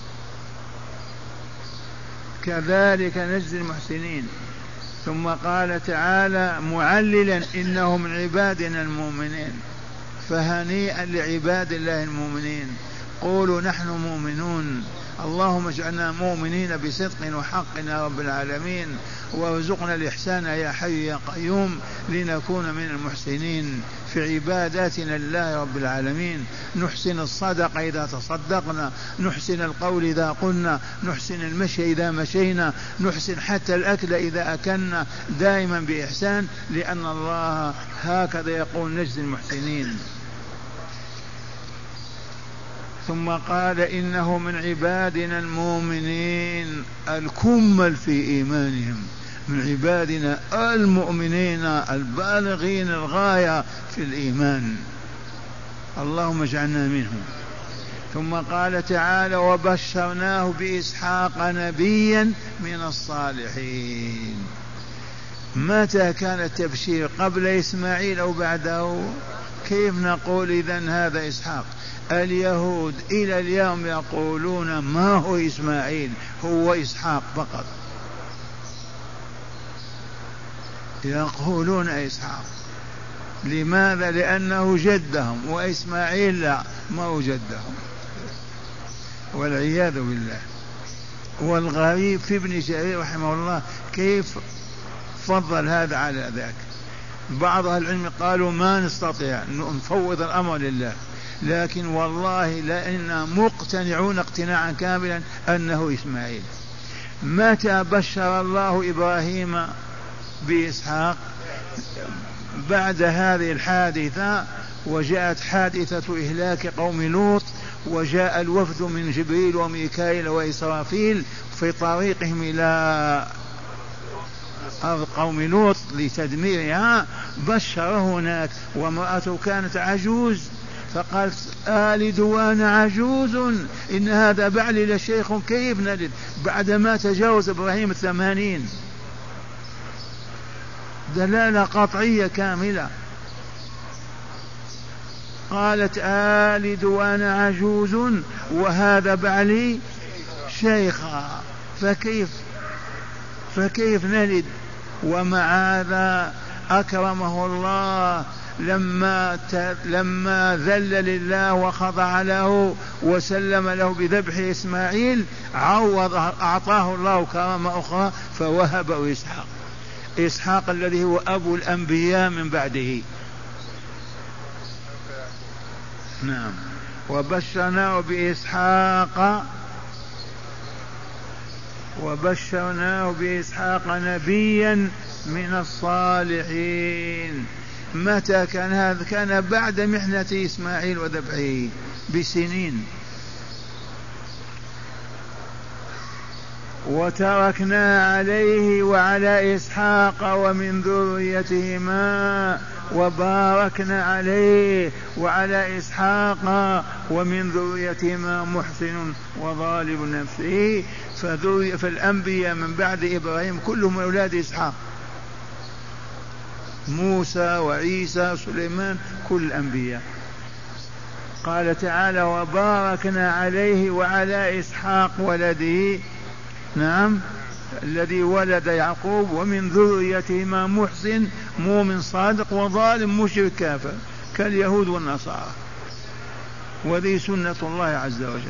كذلك نجزي المحسنين. ثم قال تعالى معللا إنه من عبادنا المؤمنين، فهنيئا لعباد الله المؤمنين. قولوا نحن مؤمنون، اللهم اجعلنا مؤمنين بصدق وحق يا رب العالمين، وارزقنا الإحسان يا حي يا قيوم لنكون من المحسنين في عباداتنا لله رب العالمين. نحسن الصدقة إذا تصدقنا، نحسن القول إذا قلنا، نحسن المشي إذا مشينا، نحسن حتى الأكل إذا أكلنا، دائما بإحسان، لأن الله هكذا يقول نجزي المحسنين. ثم قال إنه من عبادنا المؤمنين الكمل في إيمانهم، من عبادنا المؤمنين البالغين الغاية في الإيمان، اللهم اجعلنا منهم. ثم قال تعالى وبشرناه بإسحاق نبيا من الصالحين. متى كان التبشير؟ قبل إسماعيل أو بعده؟ كيف نقول إذن هذا إسحاق؟ اليهود إلى اليوم يقولون ما هو إسماعيل، هو إسحاق فقط، يقولون إسحاق. لماذا؟ لأنه جدهم، وإسماعيل لا، ما هو جدهم، والعياذ بالله. والغريب في ابن جرير رحمه الله كيف فضل هذا على ذاك. بعض أهل العلم قالوا ما نستطيع نفوض الأمر لله، لكن والله لأننا مقتنعون اقتناعا كاملا أنه إسماعيل. متى بشر الله إبراهيم بإسحاق؟ بعد هذه الحادثة، وجاءت حادثة إهلاك قوم لوط، وجاء الوفد من جبريل وميكائيل وإسرافيل في طريقهم إلى أرض قوم لوط لتدميرها. بشر هناك، وامرأته كانت عجوز، فقالت آلد وأنا عجوز إن هذا بعلي لشيخ كيف نلد، بعدما تجاوز إبراهيم الثمانين. دلالة قطعية كاملة. قالت آلد وأنا عجوز وهذا بعلي شيخا، فكيف فكيف نلد؟ ومع هذا أكرمه الله لما لما ذل لله وخضع له وسلم له بذبح إسماعيل، عوض أعطاه الله كرامة أخرى فوهبه إسحاق، إسحاق الذي هو أبو الأنبياء من بعده. نعم. وبشرناه بإسحاق وبشرناه بإسحاق نبيا من الصالحين. متى كان هذا؟ كان بعد محنة إسماعيل وذبحه بسنين. وتركنا عليه وعلى إسحاق ومن ذريتهما وباركنا عليه وعلى إسحاق ومن ذريتهما محسن وظالم نفسه. فالأنبياء من بعد إبراهيم كلهم أولاد إسحاق، موسى وعيسى سليمان كل الأنبياء. قال تعالى وباركنا عليه وعلى إسحاق ولده، نعم، الذي ولد يعقوب، ومن ذريتهما محسن مؤمن صادق وظالم مشرك كافر كاليهود والنصارى. وذي سنة الله عز وجل.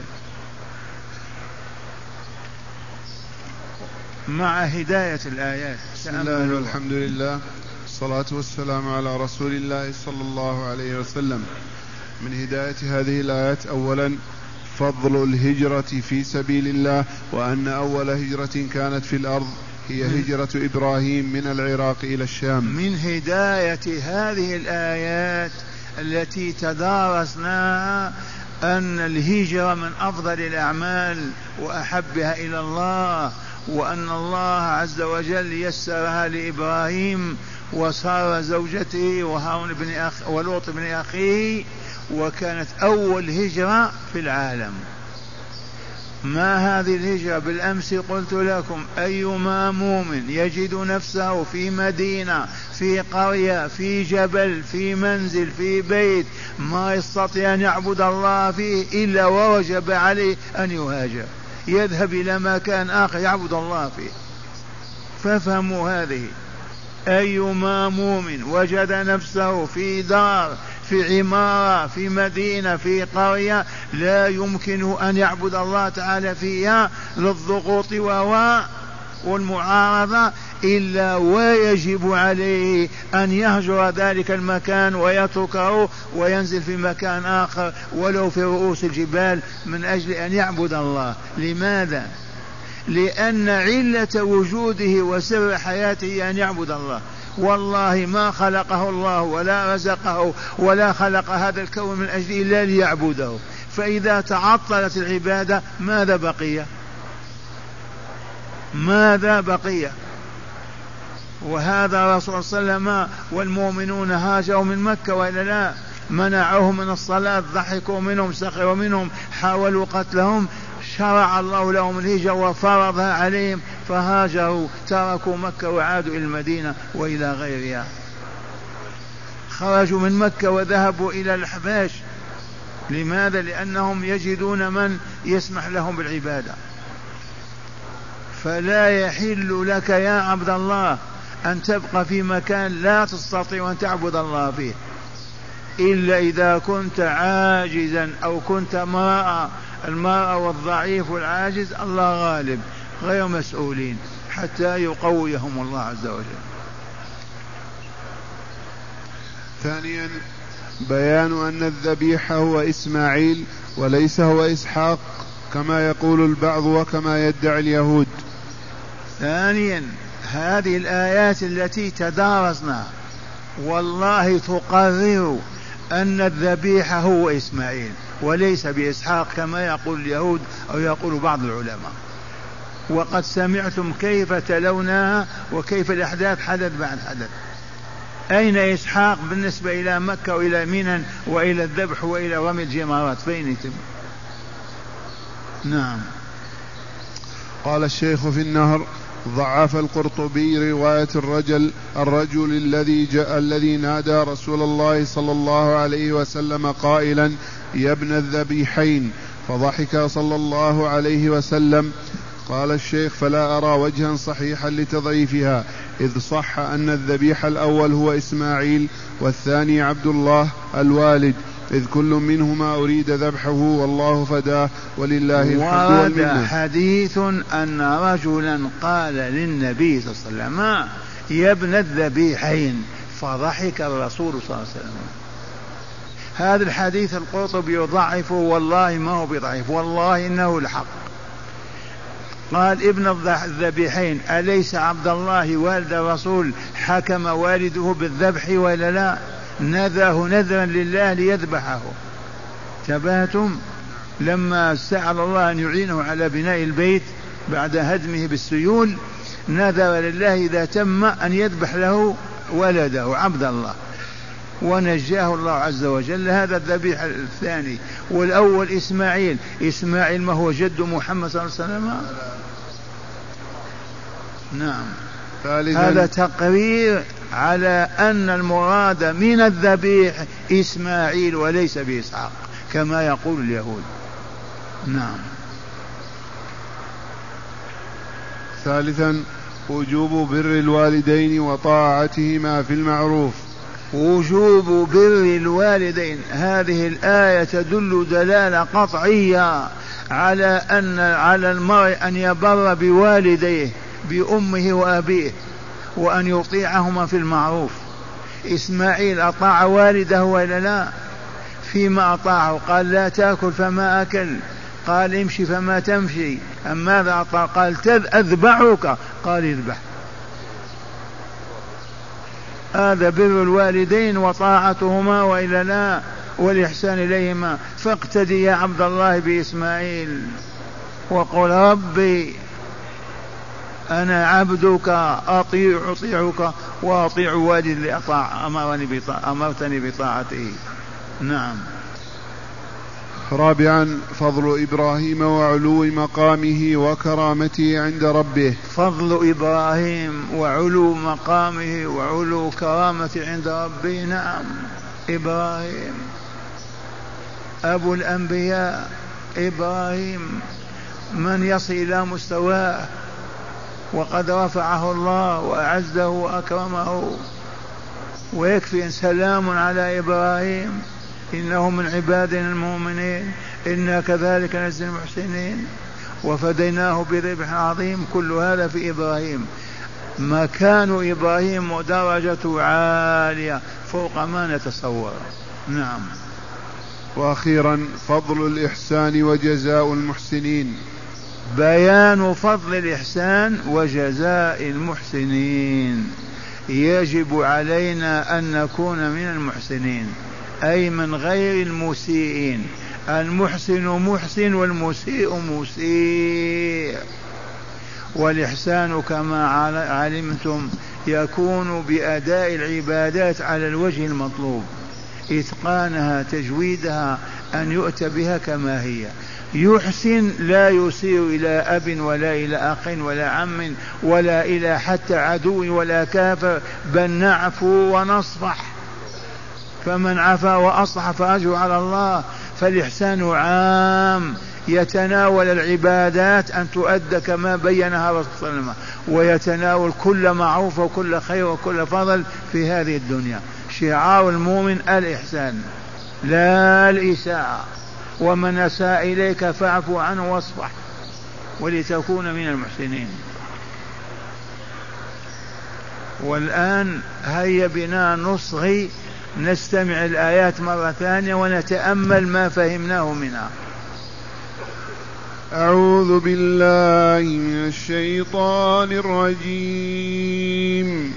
مع هداية الآيات. بسم الله والحمد لله، الصلاة والسلام على رسول الله صلى الله عليه وسلم. من هداية هذه الآيات أولا فضل الهجرة في سبيل الله، وأن أول هجرة كانت في الأرض هي هجرة إبراهيم من العراق إلى الشام. من هداية هذه الآيات التي تدارسناها أن الهجرة من أفضل الأعمال وأحبها إلى الله، وأن الله عز وجل يسرها لإبراهيم وصار زوجته وهارون بن أخ ولوط بن أخيه، وكانت أول هجرة في العالم. ما هذه الهجرة؟ بالأمس قلت لكم أيما مؤمن يجد نفسه في مدينة، في قرية، في جبل، في منزل، في بيت، ما يستطيع أن يعبد الله فيه إلا ووجب عليه أن يهاجر، يذهب إلى مكان آخر يعبد الله فيه. فافهموا هذه. أيما مؤمن وجد نفسه في دار، في عمارة، في مدينة، في قرية لا يمكنه أن يعبد الله تعالى فيها للضغوط والمعارضة، إلا ويجب عليه أن يهجر ذلك المكان ويتركه وينزل في مكان آخر ولو في رؤوس الجبال من أجل أن يعبد الله. لماذا؟ لأن علة وجوده وسر حياته أن يعبد الله. والله ما خلقه الله ولا رزقه ولا خلق هذا الكون من أجل إلا ليعبده، فإذا تعطلت العبادة ماذا بقي؟ ماذا بقي؟ وهذا رسول صلى الله عليه وسلم والمؤمنون هاجروا من مكة وإلا لا؟ منعوهم من الصلاة، ضحكوا منهم، سخروا منهم، حاولوا قتلهم، شرع الله لهم الهجرة وفرضها عليهم فهاجروا، تركوا مكة وعادوا إلى المدينة وإلى غيرها. خرجوا من مكة وذهبوا إلى الأحباش. لماذا؟ لأنهم يجدون من يسمح لهم بالعبادة. فلا يحل لك يا عبد الله أن تبقى في مكان لا تستطيع أن تعبد الله فيه إلا إذا كنت عاجزا أو كنت امرأة. المرأة والضعيف والعاجز الله غالب، غير مسؤولين حتى يقويهم الله عز وجل. ثانيا بيان أن الذبيح هو إسماعيل وليس هو إسحاق كما يقول البعض وكما يدعي اليهود. ثانيا هذه الآيات التي تدارسنا والله تقرر أن الذبيح هو إسماعيل وليس بإسحاق كما يقول اليهود أو يقول بعض العلماء. وقد سمعتم كيف تلوناها وكيف الأحداث حدث بعد حدث. أين إسحاق بالنسبة إلى مكة وإلى منى وإلى الذبح وإلى رمي الجمرات؟ فين يتم؟ نعم. قال الشيخ في النهر: ضعف القرطبي رواية الرجل الرجل الذي جاء الذي نادى رسول الله صلى الله عليه وسلم قائلا: يا ابن الذبيحين، فضحك صلى الله عليه وسلم. قال الشيخ: فلا أرى وجها صحيحا لتضعيفها، إذ صح أن الذبيح الأول هو إسماعيل والثاني عبد الله الوالد، إذ كل منهما أريد ذبحه والله فداه ولله الحمد والمنة. ورد حديث أن رجلا قال للنبي صلى الله عليه وسلم: يا ابن الذبيحين، فضحك الرسول صلى الله عليه وسلم. هذا الحديث القرطبي يضعفه، والله ما هو بضعيف، والله إنه الحق. قال: ابن الذبيحين، أليس عبد الله والد الرسول حكم والده بالذبح ولا لا؟ نذره نذرا لله ليذبحه. تبهتم؟ لما سأل الله أن يعينه على بناء البيت بعد هدمه بالسيول، نذر لله إذا تم أن يذبح له ولده عبد الله، ونجاه الله عز وجل. هذا الذبيح الثاني. والأول إسماعيل. إسماعيل ما هو جد محمد صلى الله عليه وسلم؟ نعم. هذا تقرير على أن المراد من الذبيح إسماعيل وليس بإسحاق كما يقول اليهود. نعم. ثالثا وجوب بر الوالدين وطاعتهما في المعروف. وجوب بر الوالدين، هذه الآية تدل دلالة قطعية على أن على المرء أن يبر بوالديه بأمه وأبيه وأن يطيعهما في المعروف. إسماعيل أطاع والده ولا لا؟ فيما أطاعه قال: لا تأكل فما أكل، قال: امشي فما تمشي. أم ماذا أطاع؟ قال: أذبحك، قال: اذبح. هذا بر الوالدين وطاعتهما وإلا لا، والإحسان إليهما. فاقتدي يا عبد الله بإسماعيل وقل: ربي أنا عبدك أطيع أطيعك وأطيعوا والدي الذي أمرتني بطاعته. نعم. رابعا فضل إبراهيم وعلو مقامه وكرامته عند ربه. فضل إبراهيم وعلو مقامه وعلو كرامته عند ربه. نعم. إبراهيم أبو الأنبياء، إبراهيم من يصل إلى مستواه وقد رفعه الله وأعزه وأكرمه، ويكفي سلام على إبراهيم إنه من عبادنا المؤمنين إنا كذلك نجزي المحسنين وفديناه بذبح عظيم. كل هذا في إبراهيم. مكان إبراهيم ودرجته عالية فوق ما نتصور. نعم. وأخيرا فضل الإحسان وجزاء المحسنين. بيان فضل الإحسان وجزاء المحسنين. يجب علينا أن نكون من المحسنين، أي من غير المسيئين. المحسن محسن والمسيء مسيء. والإحسان كما علمتم يكون بأداء العبادات على الوجه المطلوب، إتقانها تجويدها، أن يؤتى بها كما هي. يحسن لا يسيء إلى أب ولا إلى أخ ولا عم ولا إلى حتى عدو ولا كافر، بل نعفو ونصفح. فمن عفا وأصلح فأجره على الله. فالإحسان عام يتناول العبادات أن تؤدى كما بينها الرسول صلى الله عليه وسلم، ويتناول كل معروف وكل خير وكل فضل في هذه الدنيا. شعار المؤمن الإحسان لا الإساءة. ومن أساء إليك فاعفو عنه واصفح ولتكون من المحسنين. والآن هيا بنا نصغي نستمع الآيات مرة ثانية ونتأمل ما فهمناه منها. أعوذ بالله من الشيطان الرجيم.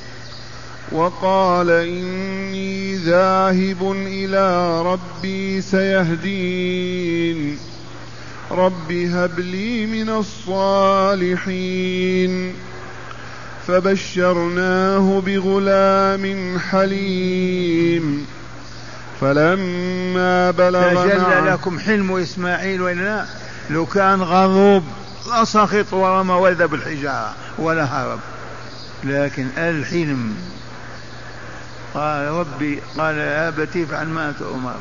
وقال إني ذاهب إلى ربي سيهدين رب هب لي من الصالحين فبشرناه بغلام حليم فلما بلغ تجلى لكم حلم إسماعيل ولا لو كان غضوب لسخط ورمى ولده بالحجارة ولا هرب، لكن الحلم قال ربي قال يا أبتي افعل ما تؤمر.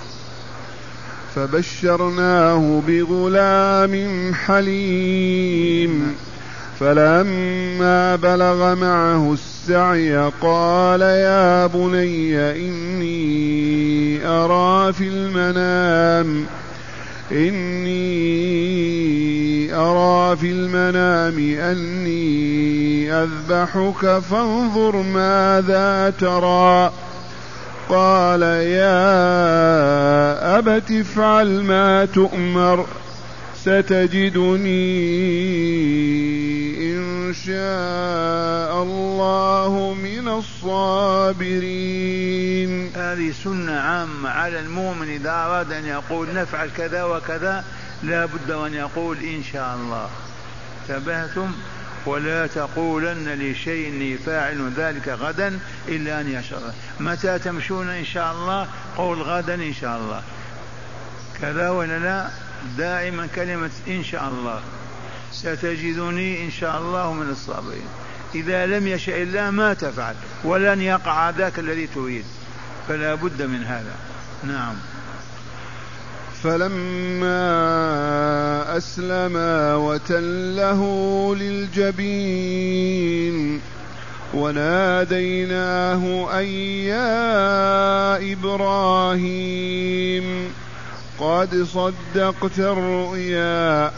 فبشرناه بغلام حليم فلما بلغ معه السعي قال يا بني إني أرى في المنام إني أرى في المنام أني أذبحك فانظر ماذا ترى. قال يا أبت افعل ما تؤمر ستجدني إن شاء الله من الصابرين. هذه سنة عامة على المؤمن إذا أراد أن يقول نفعل كذا وكذا لا بد أن يقول إن شاء الله. تبهتم ولا تقولن لشيء إني فاعل ذلك غدا إلا أن يشاء الله. متى تمشون إن شاء الله قول غدا إن شاء الله كذا ولا لا. دائما كلمة إن شاء الله. ستجدني إن شاء الله من الصابرين. إذا لم يشاء الله ما تفعل ولن يقع ذاك الذي تريد، فلا بد من هذا. نعم. فلما أسلما وتله للجبين وناديناه أن يا إبراهيم قد صدقت الرؤيا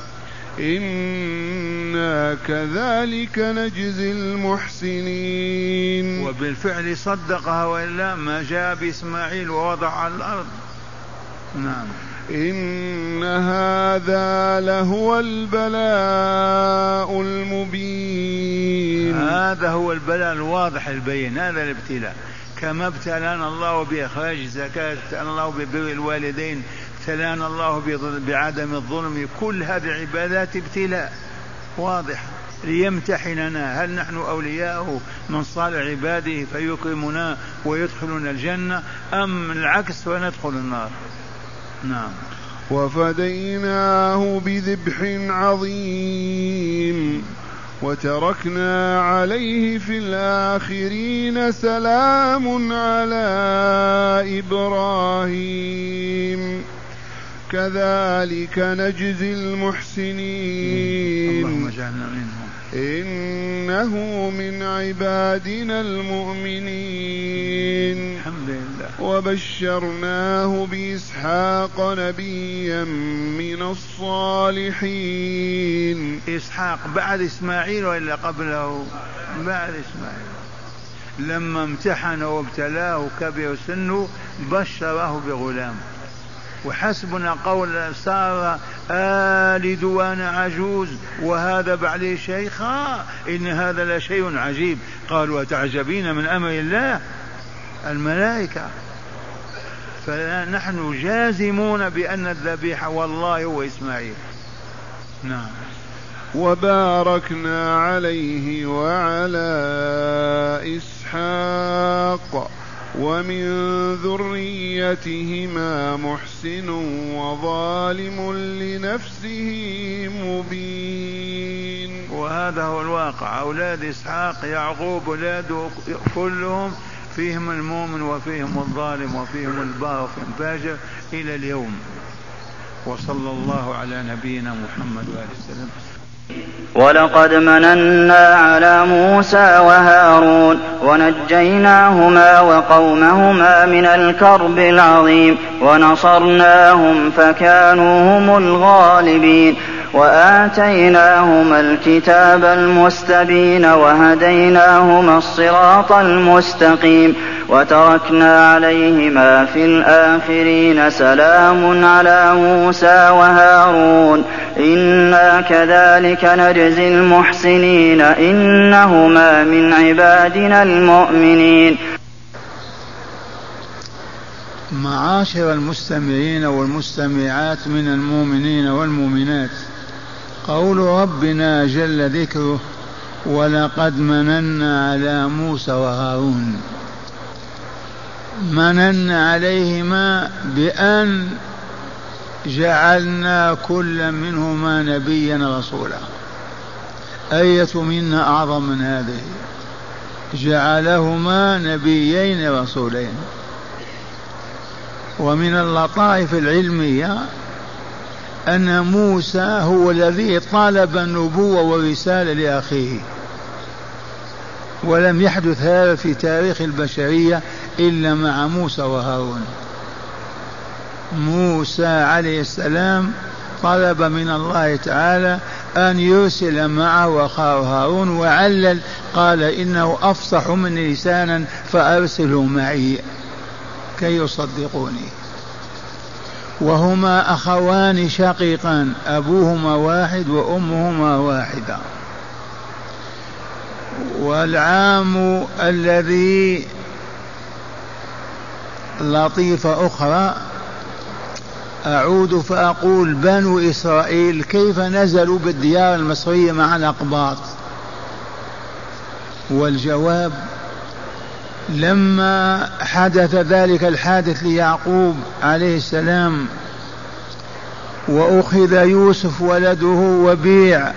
إنا كذلك نجزي المحسنين. وبالفعل صدقها وإلا ما جاء بإسماعيل ووضع على الأرض. نعم. إن هذا لهو البلاء المبين. هذا هو البلاء الواضح البين، هذا الابتلاء. كما ابتلانا الله بإخراج الزكاة، ابتلانا الله ببر الوالدين، ابتلانا الله بعدم الظلم، كل هذه عبادات ابتلاء واضحة. ليمتحننا هل نحن أولياءه من صالح عباده فيكرمنا ويدخلنا الجنة أم العكس وندخل النار. نعم. وفديناه بذبح عظيم وتركنا عليه في الآخرين سلام على إبراهيم كذلك نجزي المحسنين اللهم اجعلنا منهم إنه من عبادنا المؤمنين الحمد لله. وبشرناه بإسحاق نبيا من الصالحين. إسحاق بعد إسماعيل وإلا قبله؟ بعد إسماعيل. لما امتحن وابتلاه كبر سنه بشره بغلام. وحسبنا قول صار آلد وأنا عجوز وهذا بعلي شيخا إن هذا لشيء عجيب. قالوا أتعجبين من أمر الله الملائكة. فنحن جازمون بأن الذبيح والله هو إسماعيل. نعم. وباركنا عليه وعلى إسحاق ومن ذريتهما محسن وظالم لنفسه مبين. وهذا هو الواقع. أولاد إسحاق يعقوب أولاده كلهم فيهم المؤمن وفيهم الظالم وفيهم البار وفيهم الفاجر إلى اليوم. وصلى الله على نبينا محمد وآله وسلم. ولقد مننا على موسى وهارون ونجيناهما وقومهما من الكرب العظيم ونصرناهم فكانوا هم الغالبين وآتيناهما الكتاب المستبين وهديناهما الصراط المستقيم وتركنا عليهما في الآخرين سلام على موسى وهارون إنا كذلك نجزي المحسنين إنهما من عبادنا المؤمنين. معاشر المستمعين والمستمعات من المؤمنين والمؤمنات، قول ربنا جل ذكره ولقد مننا على موسى وهارون، مننا عليهما بأن جعلنا كل منهما نبيا رسولا. أية منا أعظم من هذه؟ جعلهما نبيين رسولين. ومن اللطائف العلمية أن موسى هو الذي طلب النبوة والرسالة لأخيه، ولم يحدث هذا في تاريخ البشرية إلا مع موسى وهارون. موسى عليه السلام طلب من الله تعالى أن يرسل معه أخاه هارون، وعلل قال إنه أفصح مني لسانا فأرسله معي كي يصدقوني. وهما أخوان شقيقان أبوهما واحد وأمهما واحدة. والعام الذي لطيفة أخرى أعود فأقول بنو إسرائيل كيف نزلوا بالديار المصرية مع الأقباط؟ والجواب لما حدث ذلك الحادث ليعقوب عليه السلام وأخذ يوسف ولده وبيع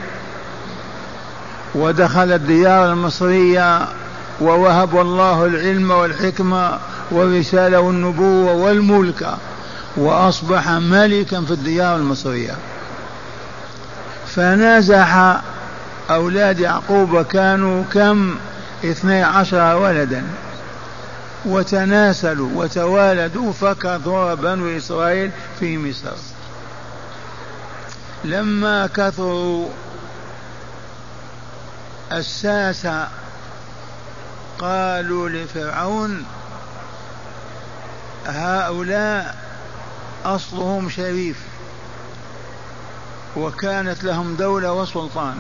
ودخل الديار المصرية ووهب الله العلم والحكمة والرسالة والنبوة والملك وأصبح ملكا في الديار المصرية، فنازح أولاد يعقوب كانوا كم؟ اثني عشر ولدا، وتناسلوا وتوالدوا فكثر بنو إسرائيل في مصر. لما كثروا الساسة قالوا لفرعون هؤلاء أصلهم شريف وكانت لهم دولة وسلطان،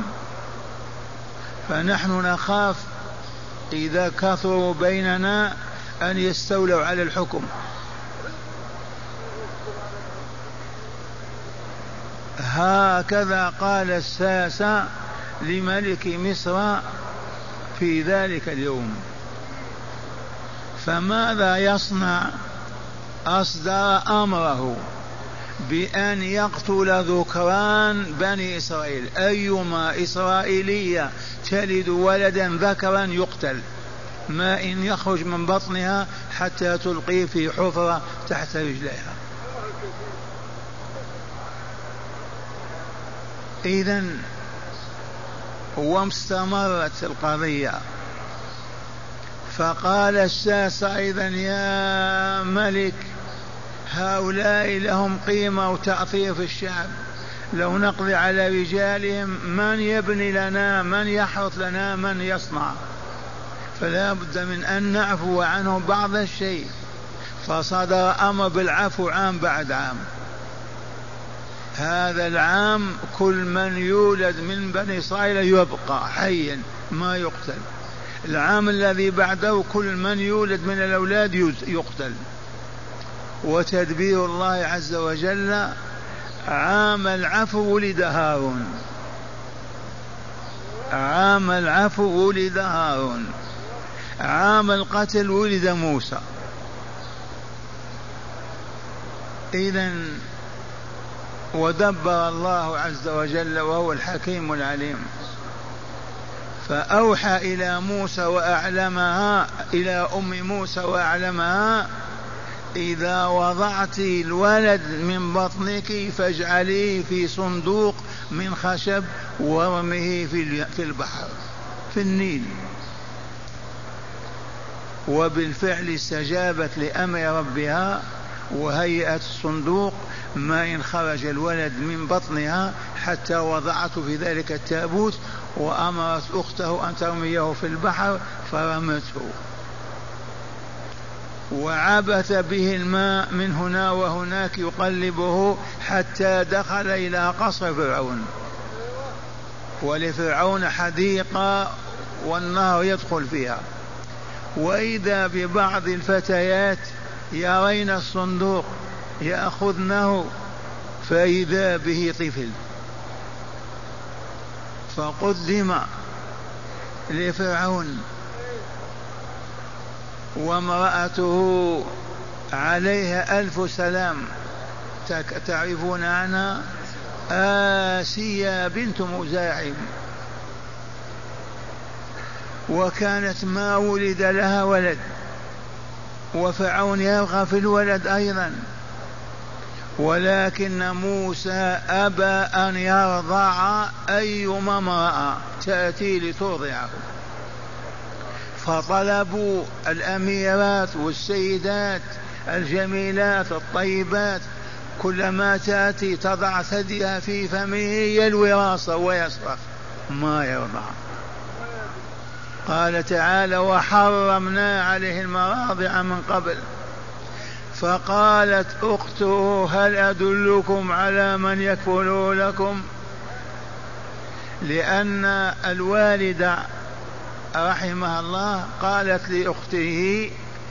فنحن نخاف إذا كثروا بيننا أن يستولوا على الحكم. هكذا قال الساسة لملك مصر في ذلك اليوم. فماذا يصنع؟ أصدر أمره بأن يقتل ذكران بني إسرائيل، أيما إسرائيلية تلد ولدا ذكرا يقتل، ما إن يخرج من بطنها حتى تلقيه في حفرة تحت رجليها. إذن واستمرت القضية. فقال الساسة أيضا يا ملك هؤلاء لهم قيمة وتأثير في الشعب، لو نقضي على رجالهم من يبني لنا، من يحرث لنا، من يصنع؟ فلا بد من أن نعفو عنهم بعض الشيء. فصدر أمر بالعفو عام بعد عام. هذا العام كل من يولد من بني إسرائيل يبقى حيا ما يقتل. العام الذي بعده كل من يولد من الأولاد يقتل. وتدبير الله عز وجل عام العفو ولد هارون، عام العفو ولد هارون، عام القتل ولد موسى. إذن ودبر الله عز وجل وهو الحكيم العليم. فأوحى إلى موسى وأعلمها، إلى أم موسى وأعلمها إذا وضعت الولد من بطنك فاجعليه في صندوق من خشب ورميه في البحر في النيل. وبالفعل استجابت لأمر ربها وهيئت الصندوق، ما إن خرج الولد من بطنها حتى وضعته في ذلك التابوت، وأمرت أخته أن ترميه في البحر فرمته، وعبث به الماء من هنا وهناك يقلبه حتى دخل إلى قصر فرعون. ولفرعون حديقة والنهر يدخل فيها، وإذا ببعض الفتيات يرين الصندوق يأخذنه فإذا به طفل، فقدم لفرعون. وامرأته عليها ألف سلام، تعرفون عنها آسيا بنت مزاحم، وكانت ما ولد لها ولد، وفرعون يرغب في الولد أيضا، ولكن موسى أبى أن يرضع أيما امرأة تأتي لترضعه. فطلبوا الأميرات والسيدات الجميلات الطيبات كلما تأتي تضع ثديها في فمه يلوي راسه ويصرخ ما يرضع. قال تعالى وحرمنا عليه المراضع من قبل. فقالت أخته هل أدلكم على من يكفل لكم؟ لأن الوالدة رحمها الله قالت لأخته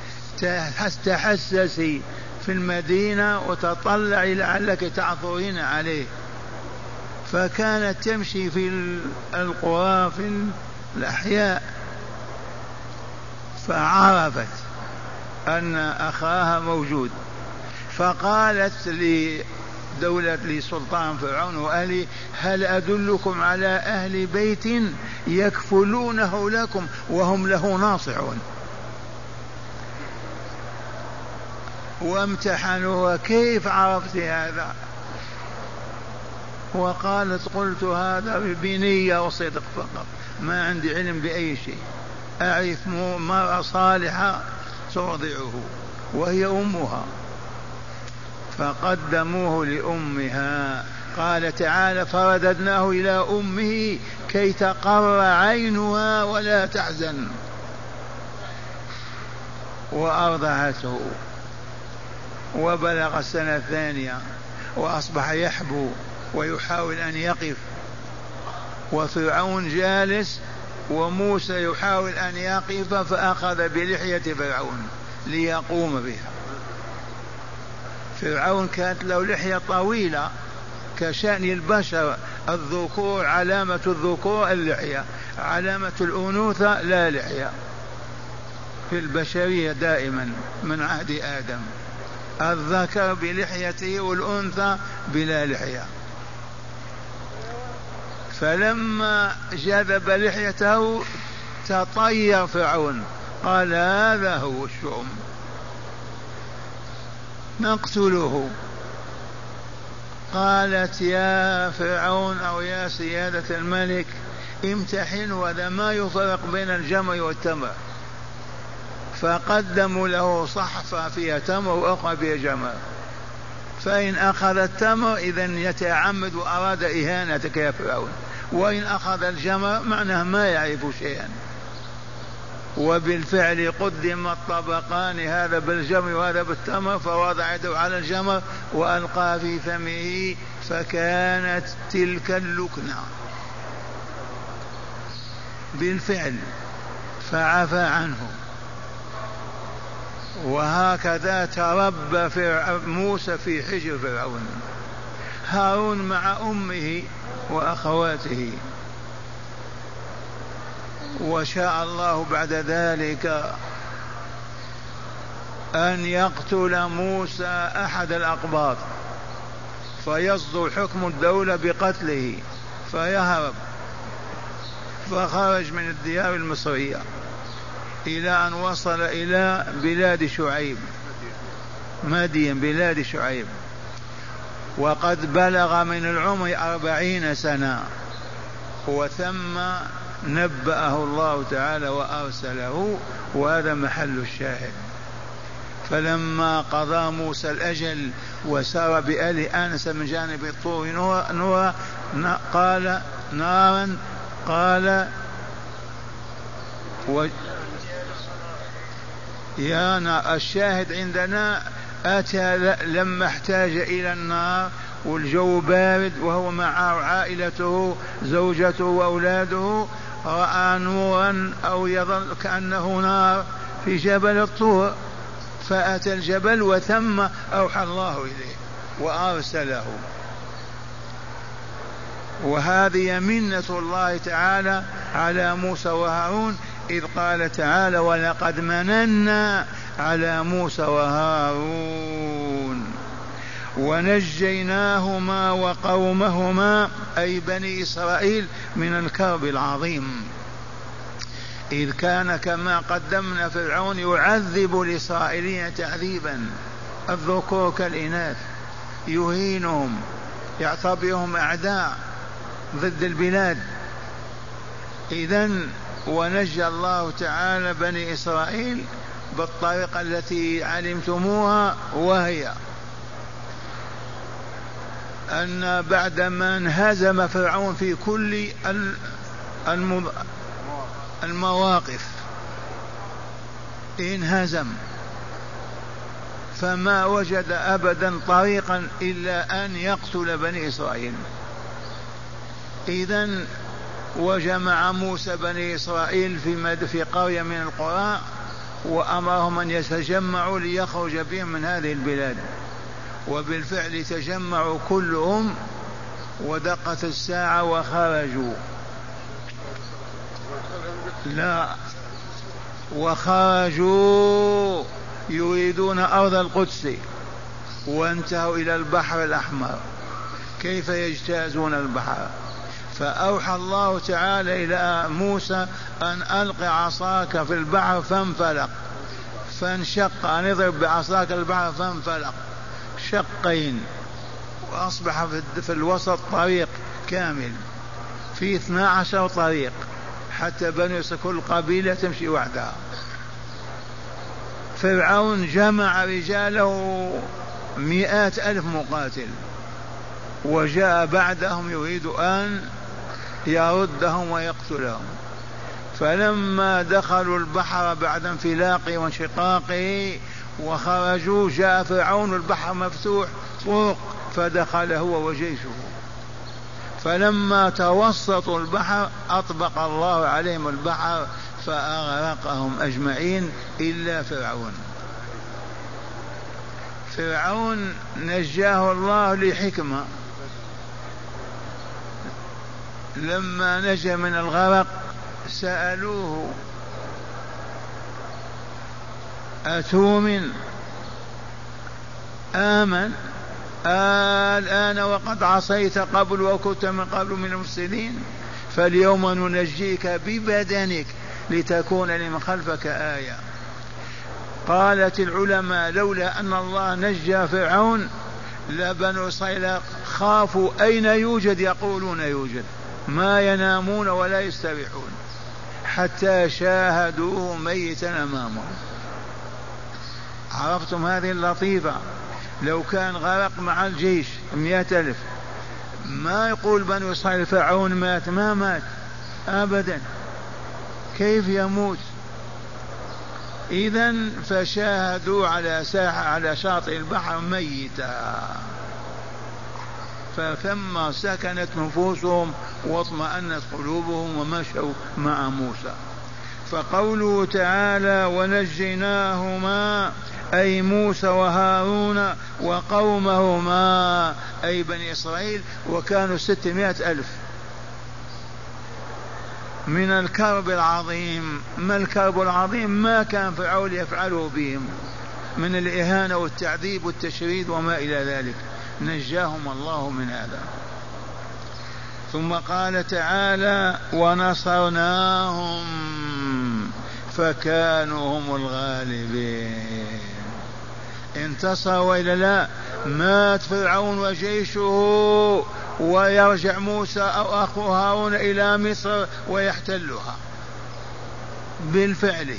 تحسسي في المدينة وتطلعي لعلك تعثرين عليه. فكانت تمشي في القرى في الأحياء، فعرفت أن أخاها موجود، فقالت لدولة لسلطان فرعون وأهله هل أدلكم على أهل بيت يكفلونه لكم وهم له ناصحون؟ وامتحنوا كيف عرفت هذا؟ وقالت قلت هذا بنية وصدق فقط، ما عندي علم بأي شيء، أعرف مرأة صالحة ترضعه وهي أمها. فقدموه لأمها. قال تعالى فرددناه إلى أمه كي تقر عينها ولا تحزن، وأرضعته. وبلغ السنة الثانية وأصبح يحبو ويحاول أن يقف، وفرعون جالس وموسى يحاول أن يقف، فأخذ بلحية فرعون ليقوم بها. فرعون كانت له لحية طويلة كشأن البشر الذكور علامة الذكور اللحية، علامة الأنوثة لا لحية في البشرية دائما من عهد آدم، الذكر بلحيته والأنثى بلا لحية. فلما جذب لحيته تطير فرعون قال هذا هو الشؤم نقتله. قالت يا فرعون أو يا سيادة الملك امتحن، وهذا ما يفرق بين الجمر والتمر. فقدموا له صحفة فيها تمر وأخرى فيها جمر، فإن أخذ التمر إذن يتعمد وأراد إهانتك يا فرعون، وإن أخذ الجمر معناه ما يعرف شيئا. وبالفعل قدم الطبقان، هذا بالجمر وهذا بالتمر، فوضع يده على الجمر وألقى في فمه فكانت تلك اللكنة بالفعل، فعفى عنه. وهكذا تربى موسى في حجر فرعون، هارون مع أمه وأخواته. وشاء الله بعد ذلك أن يقتل موسى أحد الأقباط فيصدر حكم الدولة بقتله فيهرب، فخرج من الديار المصرية إلى أن وصل إلى بلاد شعيب، مدين بلاد شعيب، وقد بلغ من العمر أربعين سنة، وثم نبأه الله تعالى وأرسله، وهذا محل الشاهد. فلما قضى موسى الأجل وسار بآله آنس من جانب الطور نورا قال نارا قال و يا نار. الشاهد عندنا أتى لما احتاج إلى النار والجو بارد وهو مع عائلته زوجته وأولاده، رأى نورا أو يظل كأنه نار في جبل الطور، فأتى الجبل وثم أوحى الله إليه وأرسله. وهذه منة الله تعالى على موسى وهارون، إذ قال تعالى ولقد مننا على موسى وهارون ونجيناهما وقومهما أي بني إسرائيل من الكرب العظيم، إذ كان كما قدمنا فرعون يعذب الإسرائيليين تعذيبا، الذكور كالإناث، يهينهم يعتبرهم أعداء ضد البلاد. إذن ونجى الله تعالى بني إسرائيل بالطريقة التي علمتموها، وهي أن بعدما انهزم فرعون في كل المواقف انهزم، فما وجد أبدا طريقا إلا أن يقتل بني إسرائيل. إذن وجمع موسى بني إسرائيل في في قرية من القرى وأمرهم أن يتجمعوا ليخرج بهم من هذه البلاد، وبالفعل تجمعوا كلهم ودقت الساعة وخرجوا. لا وخرجوا يريدون أرض القدس، وانتهوا إلى البحر الأحمر. كيف يجتازون البحر؟ فأوحى الله تعالى إلى موسى أن ألق عصاك في البحر فانفلق، فانشق، أن اضرب بعصاك البحر فانفلق شقين، وأصبح في الوسط طريق كامل في اثنا عشر طريق، حتى بني كل قبيلة تمشي وحدها. فرعون جمع رجاله مئات ألف مقاتل، وجاء بعدهم يريد أن يردهم ويقتلهم. فلما دخلوا البحر بعد انفلاقه وانشقاقه وخرجوا، جاء فرعون البحر مفتوح فوق فدخل هو وجيشه. فلما توسطوا البحر أطبق الله عليهم البحر فأغرقهم أجمعين إلا فرعون. فرعون نجاه الله لحكمة، لما نجا من الغرق سألوه أتؤمن؟ آمن. الآن وقد عصيت قبل وكنت من قبل من المفسدين، فاليوم ننجيك ببدنك لتكون لمن خلفك آية. قالت العلماء لولا أن الله نجى فرعون لبنو إسرائيل خافوا أين يوجد، يقولون يوجد، ما ينامون ولا يستريحون حتى شاهدوه ميتا أمامهم. عرفتم هذه اللطيفة؟ لو كان غرق مع الجيش مئة ألف ما يقول بنو إسرائيل فرعون مات، ما مات أبدا، كيف يموت؟ إذن فشاهدوا على ساحة على شاطئ البحر ميتا، فثم سكنت نفوسهم واطمأنت قلوبهم ومشوا مع موسى. فقوله تعالى ونجيناهما أي موسى وهارون وقومهما أي بني إسرائيل، وكانوا ستمائة ألف من الكرب العظيم. ما الكرب العظيم؟ ما كان فرعون يفعله بهم من الإهانة والتعذيب والتشريد وما إلى ذلك، نجاهم الله من هذا. ثم قال تعالى ونصرناهم فكانوا هم الغالبين. انتصروا إلى لا؟ مات فرعون وجيشه ويرجع موسى أو أخو هارون إلى مصر ويحتلها بالفعل.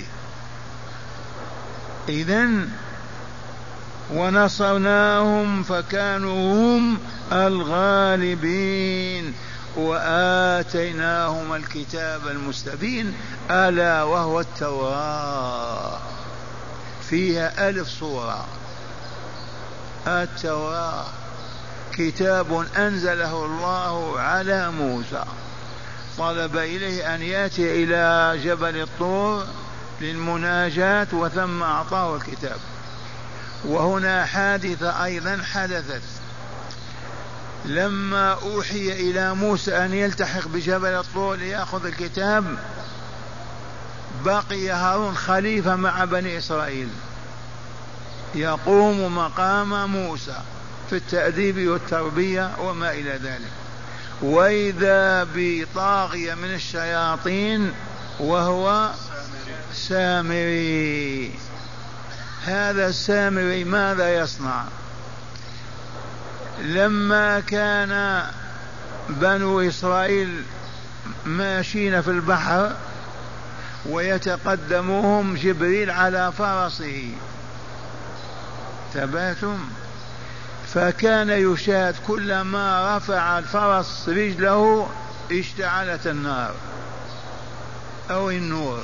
إذن ونصرناهم فكانوا هم الغالبين وآتيناهم الكتاب المستبين ألا وهو التوراة، فيها ألف صورة. التوراة كتاب أنزله الله على موسى، طلب إليه أن يأتي إلى جبل الطور للمناجاة وثم أعطاه الكتاب. وهنا حادثة أيضا حدثت لما أوحي إلى موسى أن يلتحق بجبل الطور ليأخذ الكتاب، بقي هارون خليفة مع بني إسرائيل يقوم مقام موسى في التأديب والتربية وما إلى ذلك. وإذا بطاغية من الشياطين وهو سامري. هذا السامري ماذا يصنع؟ لما كان بنو إسرائيل ماشين في البحر ويتقدمهم جبريل على فرسه، تباتم، فكان يشاهد كلما رفع الفرس رجله اشتعلت النار أو النور.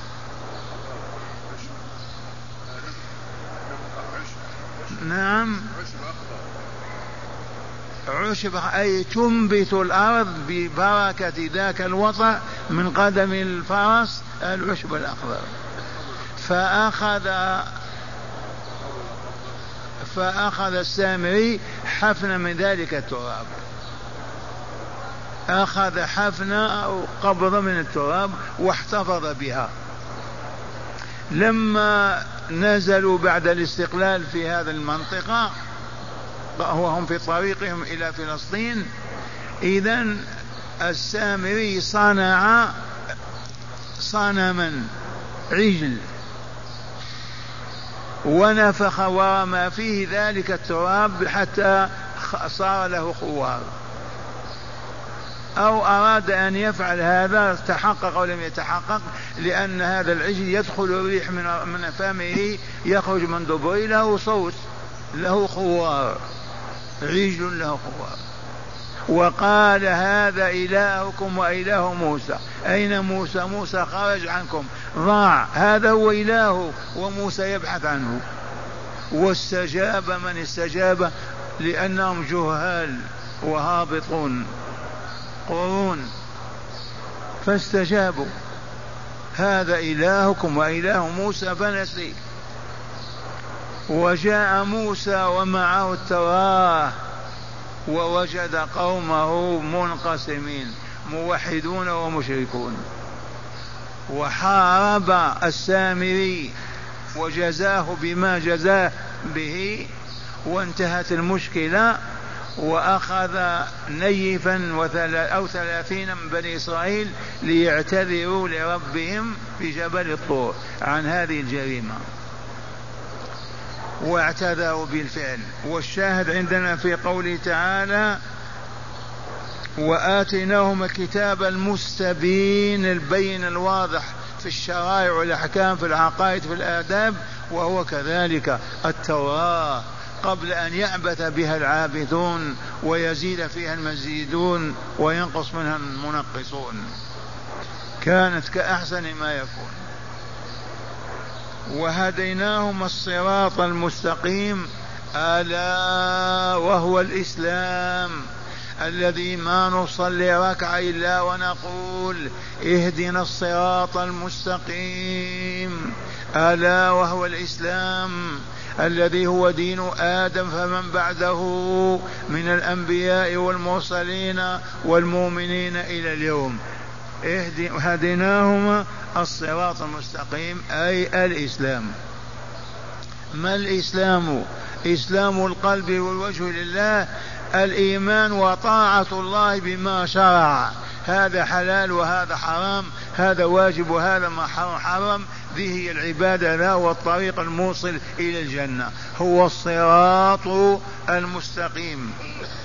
نعم، عشب أي تنبت الأرض ببركة ذاك الوطأ من قدم الفرس العشب الأخضر. فأخذ فأخذ السامري حفنة من ذلك التراب، أخذ حفنة أو قبضة من التراب واحتفظ بها. لما نزلوا بعد الاستقلال في هذه المنطقة وهم في طريقهم إلى فلسطين، إذن السامري صنع صنما عجل ونفخ وما فيه ذلك التراب حتى صار له خوار، أو أراد أن يفعل هذا تحقق أو لم يتحقق، لأن هذا العجل يدخل الريح من فمه يخرج من دبره له صوت، له خوار، عجل له خوار. وقال هذا إلهكم وإله موسى. أين موسى؟ موسى خرج عنكم ضاع، هذا هو إله وموسى يبحث عنه. واستجاب من استجاب لأنهم جهال وهابطون قرون، فاستجابوا هذا إلهكم وإله موسى فنسي. وجاء موسى ومعه التوراة ووجد قومه منقسمين، موحدون ومشركون. وحارب السامري وجزاه بما جزاه به، وانتهت المشكلة، وأخذ نيفا أو ثلاثين من بني إسرائيل ليعتذروا لربهم في جبل الطور عن هذه الجريمة، واعتذروا بالفعل. والشاهد عندنا في قوله تعالى: وآتيناهم الكتاب المستبين البين الواضح في الشرائع والأحكام، في العقائد، في الآداب، وهو كذلك التوراة قبل أن يعبث بها العابثون ويزيد فيها المزيدون وينقص منها المنقصون، كانت كأحسن ما يكون. وهديناهم الصراط المستقيم، ألا وهو الإسلام الذي ما نصلي ركعة إلا ونقول اهدنا الصراط المستقيم، ألا وهو الإسلام الذي هو دين آدم فمن بعده من الأنبياء والمرسلين والمؤمنين إلى اليوم. هديناهم الصراط المستقيم أي الإسلام. ما الإسلام؟ إسلام القلب والوجه لله، الإيمان وطاعة الله بما شرع، هذا حلال وهذا حرام، هذا واجب وهذا ما حرم. ذي هي العبادة له والطريق الموصل إلى الجنة، هو الصراط المستقيم.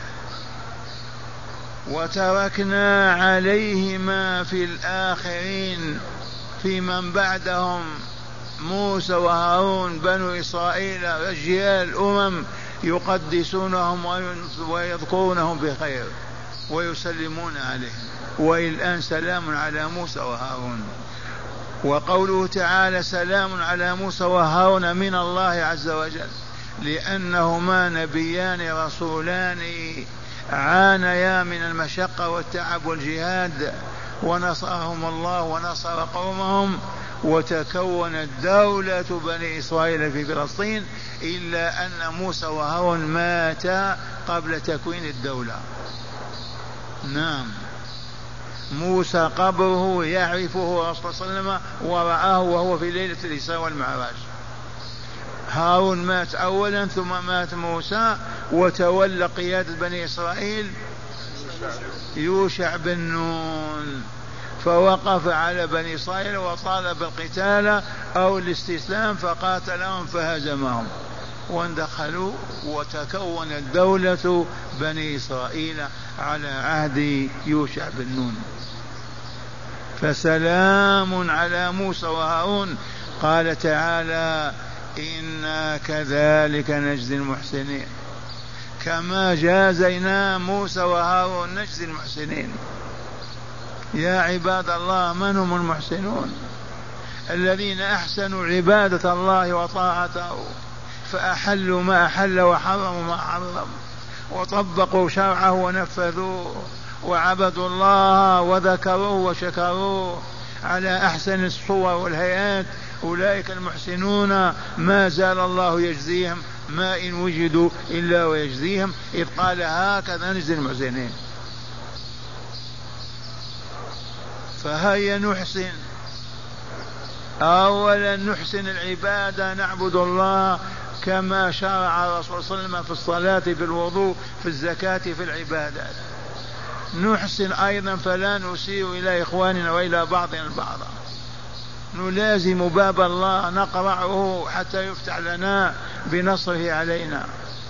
وتركنا عليهما في الآخرين، في من بعدهم موسى وهارون بنو إسرائيل أجيال الأمم يقدسونهم ويذكرونهم بخير ويسلمون عليهم، وإلى الآن سلام على موسى وهارون. وقوله تعالى سلام على موسى وهارون من الله عز وجل، لأنهما نبيان رسولان عانيا من المشقة والتعب والجهاد، ونصرهم الله ونصر قومهم، وتكونت دولة بني إسرائيل في فلسطين، إلا أن موسى وهارون ماتا قبل تكوين الدولة. نعم، موسى قبره يعرفه رسول الله صلى الله عليه وسلم ورآه وهو في ليلة الإسراء والمعراج. هارون مات أولا ثم مات موسى، وتولى قيادة بني إسرائيل يوشع بن نون، فوقف على بني إسرائيل وطالب القتال أو الاستسلام، فقاتلهم فهزمهم واندخلوا، وتكونت دولة بني إسرائيل على عهد يوشع بن نون. فسلام على موسى وهارون. قال تعالى إنا كذلك نجزي المحسنين، كما جازينا موسى وهارون نجزي المحسنين. يا عباد الله، من هم المحسنون؟ الذين أحسنوا عبادة الله وطاعته، فأحلوا ما أحل وحرموا ما حرم، وطبقوا شرعه ونفذوه، وعبدوا الله وذكروه وشكروه على أحسن الصور والهيئات. أولئك المحسنون ما زال الله يجزيهم، ما إن وجدوا إلا ويجزيهم، إذ قال هكذا نجزي المحسنين. فهيا نحسن. أولا نحسن العبادة، نعبد الله كما شرع الرسول صلى الله عليه وسلم في الصلاة، في الوضوء، في الزكاة، في العبادات. نحسن أيضا فلا نسيء إلى إخواننا وإلى بعضنا البعض، نلازم باب الله نقرعه حتى يفتح لنا بنصره علينا.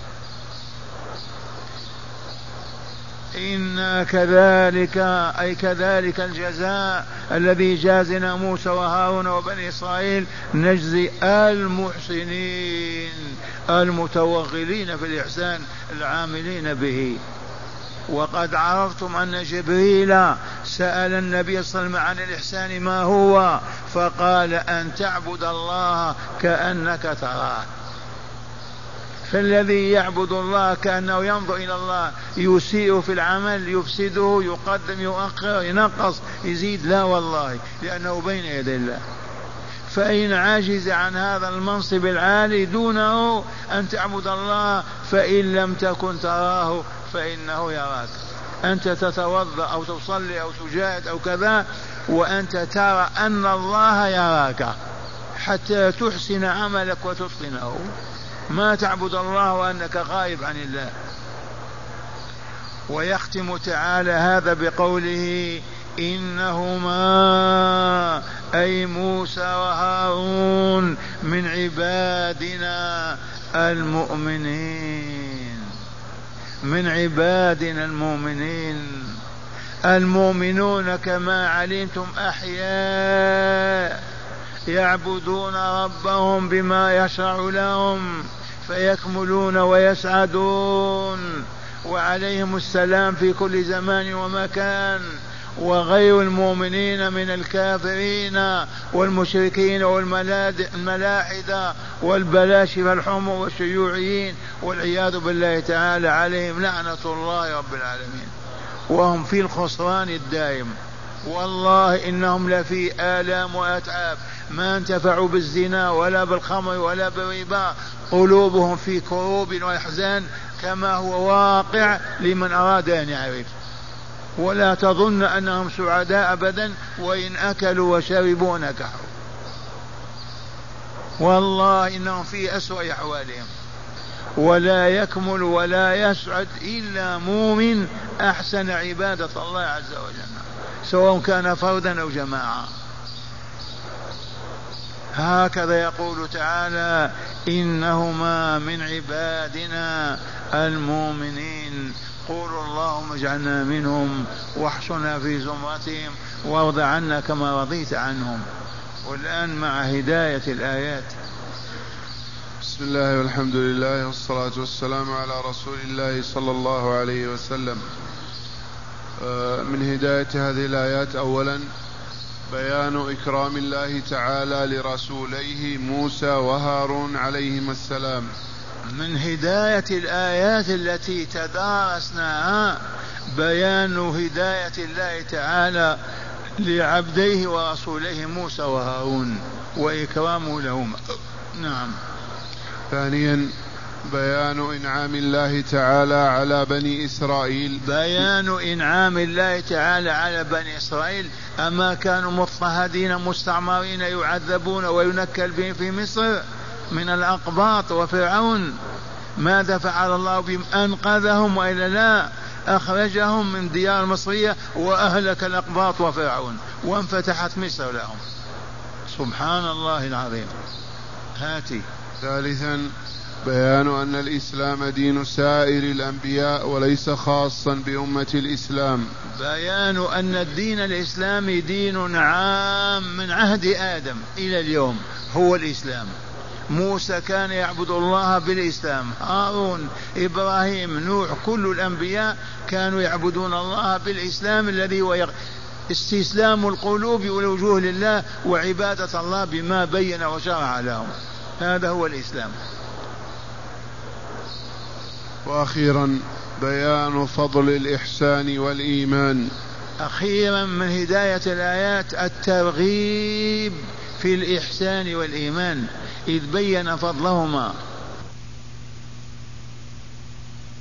إنا كذلك أي كذلك الجزاء الذي جازنا موسى وهارون وبني إسرائيل نجزي المحسنين المتوغلين في الإحسان العاملين به. وقد عرفتم أن جبريل سأل النبي صلى الله عليه وسلم عن الإحسان ما هو، فقال أن تعبد الله كأنك تراه. فالذي يعبد الله كأنه ينظر إلى الله يسيء في العمل، يفسده، يقدم، يؤخر، ينقص، يزيد، لا والله، لأنه بين يدي الله. فإن عاجز عن هذا المنصب العالي دونه أن تعبد الله، فإن لم تكن تراه فإنه يراك. أنت تتوضأ أو تصلي أو تجاهد أو كذا وأنت ترى أن الله يراك حتى تحسن عملك وتتقنه، ما تعبد الله وأنك غائب عن الله. ويختم تعالى هذا بقوله إنهما أي موسى وهارون من عبادنا المؤمنين، من عبادنا المؤمنين. المؤمنون كما علمتم أحياء يعبدون ربهم بما يشرع لهم فيكملون ويسعدون، وعليهم السلام في كل زمان ومكان. وغير المؤمنين من الكافرين والمشركين والملاحدة والبلاشفة الحمر والشيوعيين والعياذ بالله تعالى عليهم لعنة الله رب العالمين، وهم في الخسران الدائم. والله إنهم لفي آلام وأتعاب، ما انتفعوا بالزنا ولا بالخمر ولا بالربا، قلوبهم في كروب وأحزان كما هو واقع لمن أراد أن يعرف. ولا تظن أنهم سعداء أبدا، وإن أكلوا وشربوا نكحوا، والله إنهم في أسوأ أحوالهم. ولا يكمل ولا يسعد إلا مؤمن أحسن عبادة الله عز وجل، سواء كان فردا أو جماعة. هكذا يقول تعالى إنهما من عبادنا المؤمنين. قولوا اللهم اجعلنا منهم واحشنا في زمرتهم وارض عنا كما رضيت عنهم. والآن مع هداية الآيات. بسم الله والحمد لله والصلاة والسلام على رسول الله صلى الله عليه وسلم. من هداية هذه الآيات أولا بيان إكرام الله تعالى لرسوليه موسى وهارون عليهما السلام. من هداية الآيات التي تدارسناها بيان هداية الله تعالى لعبديه ورسوليه موسى وهارون وإكرامه لهما. نعم. ثانيا بيان إنعام الله تعالى على بني إسرائيل. بيان إنعام الله تعالى على بني إسرائيل. أما كانوا مضطهدين مستعمرين يعذبون وينكل بهم في مصر من الأقباط وفرعون، ماذا فعل الله بهم؟ أنقذهم وإلا لا؟ أخرجهم من ديار المصرية وأهلك الأقباط وفرعون وانفتحت مصر لهم. سبحان الله العظيم. هاتي. ثالثا بيان أن الإسلام دين سائر الأنبياء وليس خاصا بأمة الإسلام. بيان أن الدين الإسلامي دين عام من عهد آدم إلى اليوم هو الإسلام. موسى كان يعبد الله بالإسلام، هارون، إبراهيم، نوح، كل الأنبياء كانوا يعبدون الله بالإسلام الذي هو استسلام القلوب والوجوه لله وعبادة الله بما بين وشرع لهم. هذا هو الإسلام. وأخيرا بيان فضل الإحسان والإيمان. أخيرا من هداية الآيات الترغيب في الإحسان والإيمان، إذ بين فضلهما